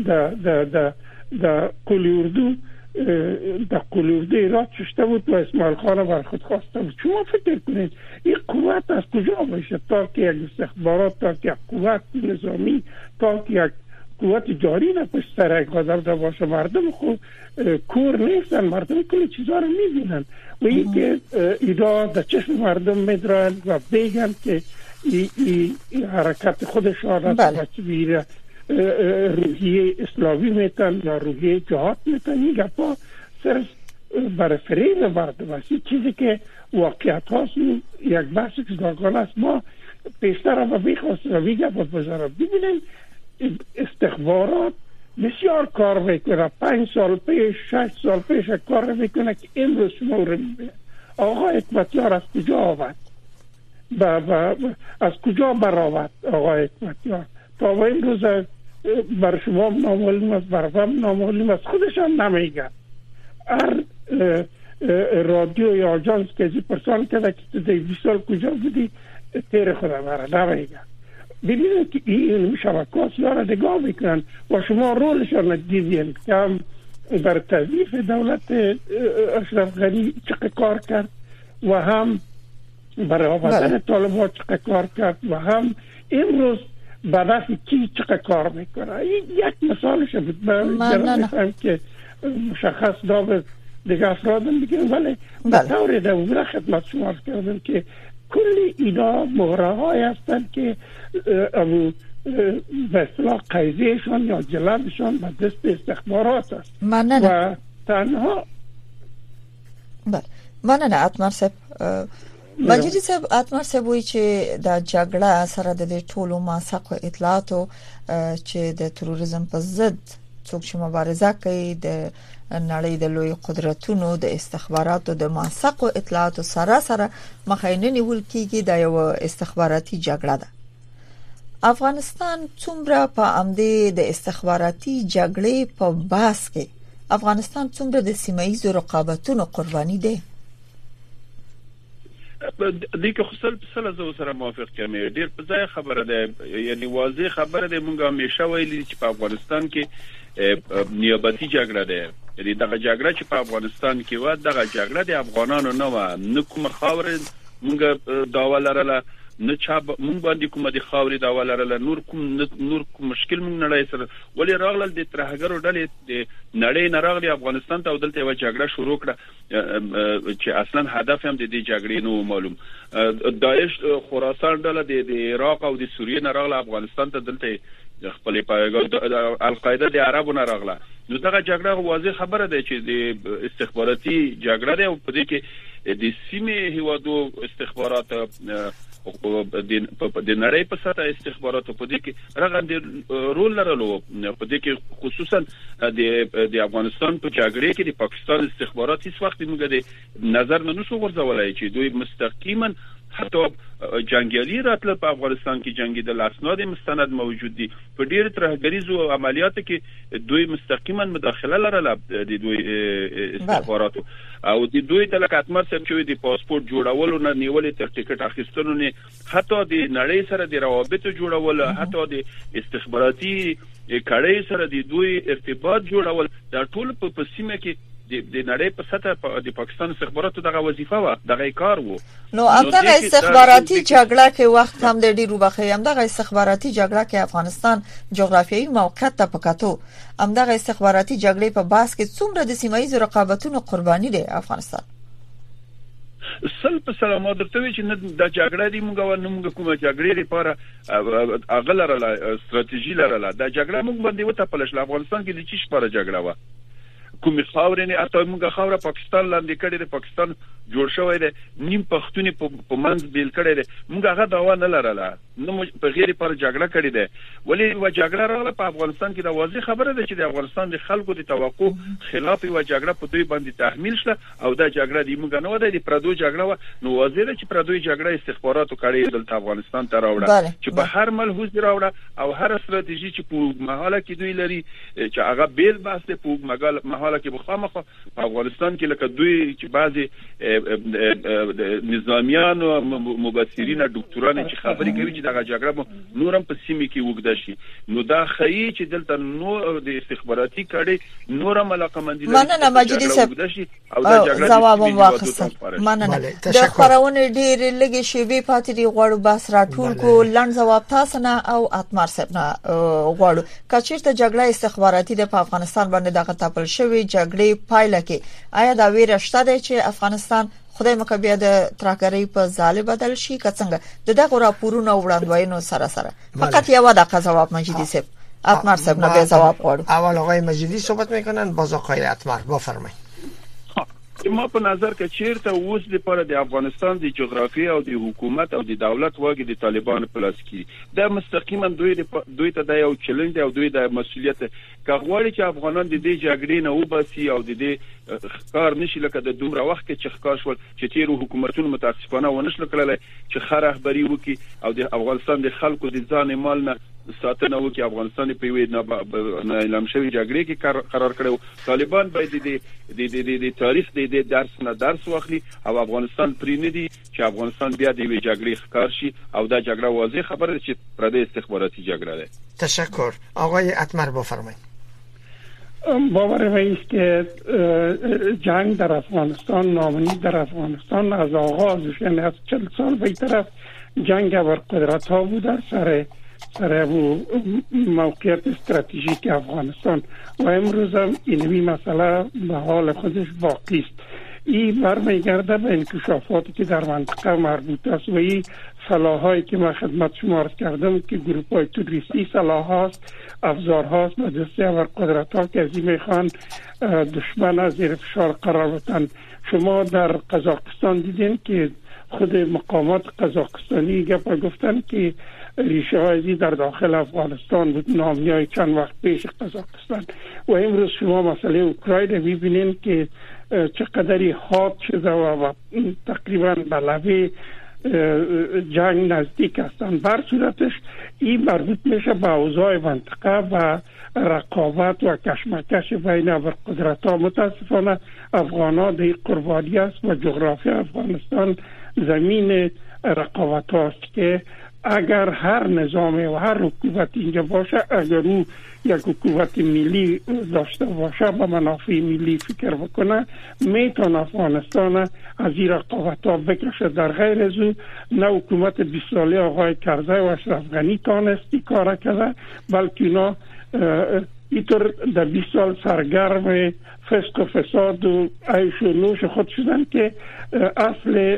در قلی اردو در قلی اردو هرات ششته بود و اسماعیل خان بر خود خواسته بود. شما فکر کنید این قوت از کجا باشه تا که یک استخبارات، تا که یک قوت نظامی، تا که یک قوت جاری نه پشت سر یک قدر باشه. مردم خود کور نیستن، مردم کلی چیزها رو میبینن و این که اینا در چشم مردم میدرن و بگن که این حرکت خودشان است و چه روحیه اسلامی میتن یا روحیه جهاد میتن. این گپا صرف برای فریب مردم است. چیزی که واقعیت هاست یک بحث که داغانه است. ما پیشتر هم بخواست و بگم بذارم ببینیم استخبارات بسیار کار میکنه. 5 سال پیش 6 سال پیش کار میکنه که امروز شما رو میبینه. آقا حکمتیار از کجا آمد؟ از کجا برآمد آقا حکمتیار؟ تا و امروز بر شما نامعلوم است، بر هم نامعلوم است، خودشان نمیگن. هر رادیو یا آژانس که ازی پرسان کرده که 20 سال کجا بودی تیر خودم برا نمیگن. ببینید که این شبکات یارا نگاه میکنن و شما رولشان دیدین که هم بر تضعیف دولت اشرف غنی چقدر کار کرد و هم برای آوردن طالبان چقدر کار کرد و هم امروز به نفع کی چقدر کار میکنه. این یک مثالش بود. من نمیفهم که مشخص دام دیگه افرادم بگیم، ولی به طور دوره خدمت شما عرض کردم که کلی اینا مهره های هستن که به اصطلاح قیزیشان یا جلبشان به دست استخبارات است. و تنها مننه اتمر صاحب. مجید صاحب، اتمر صاحب وایي چې د جګړه سره د ټولو ماسک او اطلاعاتو چې د تروریزم په ضد څوک چې مبارزه کوي د نړۍ د لوی قدرتونو د استخباراتو د ماسک او اطلاعاتو سره مخاینه نیول کیږي د یو استخباراتي جګړه ده. افغانستان څومره په امده د استخباراتي جګړې په باس کې افغانستان څومره د سیمایي رقابتونو قرباني ده؟ دې کې خصل په سره زو سره موافق یم. ډیر په ځای خبره ده، یعنی واضح خبره ده. مونږ همیشه ویلي چې په افغانستان کې نیابتي جګړه ده. یعنی دغه جګړه چې په افغانستان کې و دغه جګړه د افغانانو نه و، نه کوم خاور مونږ داوا لرله، نه چا مونږ باندې کومه د خاورې داوا لرله، نور کوم مشکل مونږ نړۍ سره ولې راغله. د ترهګرو ډلې د نړۍ نه راغلي افغانستان ته او دلته یو جګړه شروع کړه چې اصلا هدف هم د دې جګړې نو معلوم. داعش خراسان ډله د عراق او د سوریه نه راغله افغانستان ته، دلته خپل پایګاه القاعده د عربو نه راغله. نو دغه جګړه واضح خبره ده چې د استخباراتي جګړه ده او په دې کې د سیمې هیوادو استخبارات د نړۍ په سطح استخباراتو په دې کې راغند رول لرلو. په دې کې خصوصا د افغانستان په جګړه کې د پاکستان استخبارات هیڅ وخت موږ د نظر نه نشو ورزولای چې دوی مستقیما حتی جنگیالی راتل په افغانستان کې جنگیدل، اسناد مستند موجود دي. په ډیر ترهګریزو عملیاتو کې دوی مستقیما مداخله لرله د دوی استخباراتو او د دوی د لکاتمر سره چې د پاسپورت جوړولو نه نیولې تر ټیکټ اخیستلو نه حتی د نړۍ سره د روابط جوړول، حتی د استخباراتي کړۍ سره د دوی ارتباط جوړول، دا ټول په سیمه کې د نړۍ په سطح د پاکستان استخباراتو دغه وظیفه و، دغه کار وو. نو همدغه استخباراتي جګړه کې وخت هم د ډیرو بخې همدغه استخباراتي جګړه کې افغانستان جغرافیایي موقعیت ته پکاتو همدغه استخباراتي جګړې په باس کې څومره د سیمایي رقابتونو قرباني دی افغانستان؟ په سلام درته وی چې نه د جګړه دی موږ کومه جګړه لپاره اغلره استراتیژي لرله د جګړه موږ باندې وته پلش افغانستان کې د چی شپاره جګړه و کومې خاورې نه اته موږ خاوره پاکستان لاندې کړې ده پاکستان جوړ شوی دی نیم پښتوني په منځ بیل کړی دی موږ هغه داوا نه لرله نو په غیر پر جګړه کړې ده ولی و جګړه راغله په افغانستان کې د واضح خبره ده چې د افغانستان د خلکو د توقع خلاف و جګړه په دوی باندې تحمیل شله او دا جګړه دی موږ نه ودی پردو جګړه و نو واضح ده چې پردوی جګړه استخباراتو کړې دلته افغانستان ته راوړه چې په هر ملحوظ راوړه او هر استراتیژي چې په محاله کې دوی لري چې هغه بیل باسته په محاله کې بخامخه په افغانستان کې لکه دوی چې بعضي نظامیان او مبصرین ډاکټران چې خبرې کوي چې دا جګړه نورم په سیمه کې وګدا شي نو دا خی چې دلته نو د استخباراتي کړي نورم علاقمندي مننه مجیدي صاحب او دا جګړه جواب واخیستل مننه د خبرونه ډېر لګي شی وی پاتې دی غواړو بس راټول کو لند جواب تاسو نه او اتمر صاحب نه غواړو کچیرته جګړه استخباراتي د افغانستان باندې دغه تپل شوی جګړې پایله کې آیا دا ویره شته چې افغانستان خدای مکبیا د ترکرې په ځاله بدل شي کڅنګ دغه راپورونه وړاندوینو سره فقط یو د جواب مجیدی صاحب اتمر صاحب نه جواب غواړو اول آقای مجیدی صحبت میکنن باز آقای اتمر بفرمایید ما په نظر کې چیرته اوس لپاره د افغانستان د جغرافیې او د حکومت او د دولت واګي د طالبان په لاس کې دا مستقیما دوی ته د یو چیلنج او دوی د مسولیت کغواړي چې افغانان د دې جګړې نه وباسي او د دې کار نشي لکه د دومره وخت کې چې ښکار شول چې تیر حکومتونو متاسفانه ونشل کړل چې خره رهبری وکي او د افغانستان د خلکو د ځان مال نه ساتنه وکي افغانستان په وی نه اعلان شوی جګړې کې قرار کړو طالبان باید د تاریخ د درس واخلي او افغانستان پرې نه دي چې افغانستان بیا د وی جګړې ښکار شي او دا جګړه واضح خبره چې پردي استخباراتي جګړه ده تشکر آقای اتمر بفرمایید باور است که جنگ در افغانستان ناامنی در افغانستان از آغازش یعنی از 40 سال به طرف جنگ ابرقدرت ها بوده سر موقعیت استراتژیک افغانستان و امروز هم اینمی مسئله به حال خودش باقی است. این برمیگرده به انکشافاتی که در منطقه مربوط است و این سلاحایی که من خدمت شما عرض کردم که گروه‌های توریستی سلاح هاست افزار هاست و دسته ابرقدرت ها که از این میخوان دشمن از زیر فشار قرار بدن. شما در قزاقستان دیدین که خود مقامات قزاقستانی گفتن که ریشه های در داخل افغانستان بود نامی های چند وقت پیش قزاقستان و امروز شما مسئله اوکراین میبینین که چقدری حاد شده و تقریبا به لبه جنگ نزدیک هستند. بر صورتش این مربوط میشه به اوضاع منطقه و رقابت و کشمکش بین ابرقدرت ها. متاسفانه افغان ها در قربانی است و جغرافی افغانستان زمین رقابت هاست که اگر هر نظام و هر حکومت اینجا باشه اگر او یک حکومت ملی داشته باشه به منافع ملی فکر بکنه میتونه افغانستان از این رقابت ها بکشه. در غیر از او نه حکومت 20 ساله آقای کرزی و اشرف غنی تانستی کار کرده بلکه اینا اینطور در 20 سال سرگرم فسق و فساد و عیش و نوش خود شدن که اصل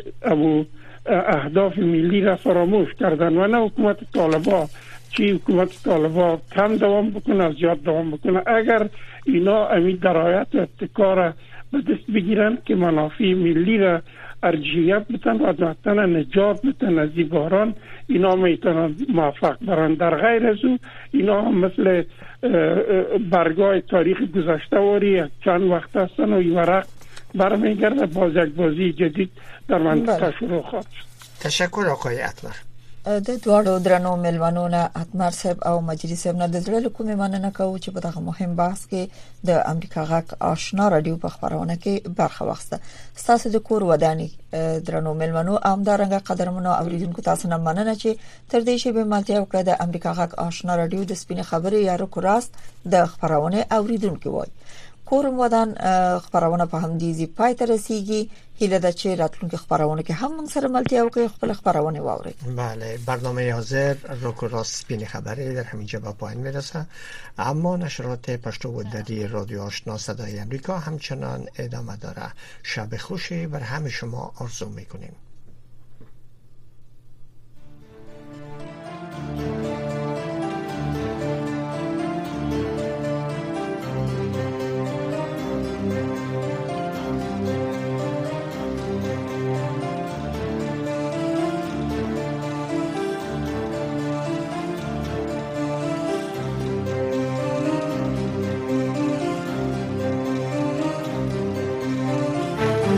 اهداف ملی را فراموش کردن و نه حکومت طالبان. چی حکومت طالبان کم دوام بکنه از زیاد دوام بکنه اگر اینا امید درایت و ابتکار به دست بگیرن که منافع ملی را ارجحیت بتن و وطن نجات بتن از این بحران اینا میتونن موفق برن. در غیر از او اینا هم مثل برگاه تاریخ گذشته واری چند وقت هستن و این ورق برمیگرده باز یک بازی جدید در منطقه شروع خواهد شد. تشکر آقای اتمر. د دوړو درنو ملمنونه اتمر صاحب او مجری صاحب نه د زړه کومې مننه کوم چې په دغه مهم بحث کې د امریکا غاک آشنا رادیو په خبرونه کې برخه واخیسته. تاسو د کور ودانی درنو ملمنو امدارنګ قدرمنو اوریدونکو تاسو نه مننه چې تر دې شی به ملتیا وکړه د امریکا غاک آشنا رادیو د سپینې خبرې یارو کوراست د خبرونه اوریدونکو وای کورم ودان خبرونه په همدې پای ته رسیدي. هیله ده چې راتلونکي خبرونه کې هم موږ سره ملتیا وکړي، خپل خبرونه واوري. بله، برنامه حاضر روک و راست سپین خبری در همینجا به پایان میرسه، اما نشرات پشتو و دری رادیو آشنا صدای امریکا همچنان ادامه داره. شب خوشی بر همه شما آرزو میکنیم.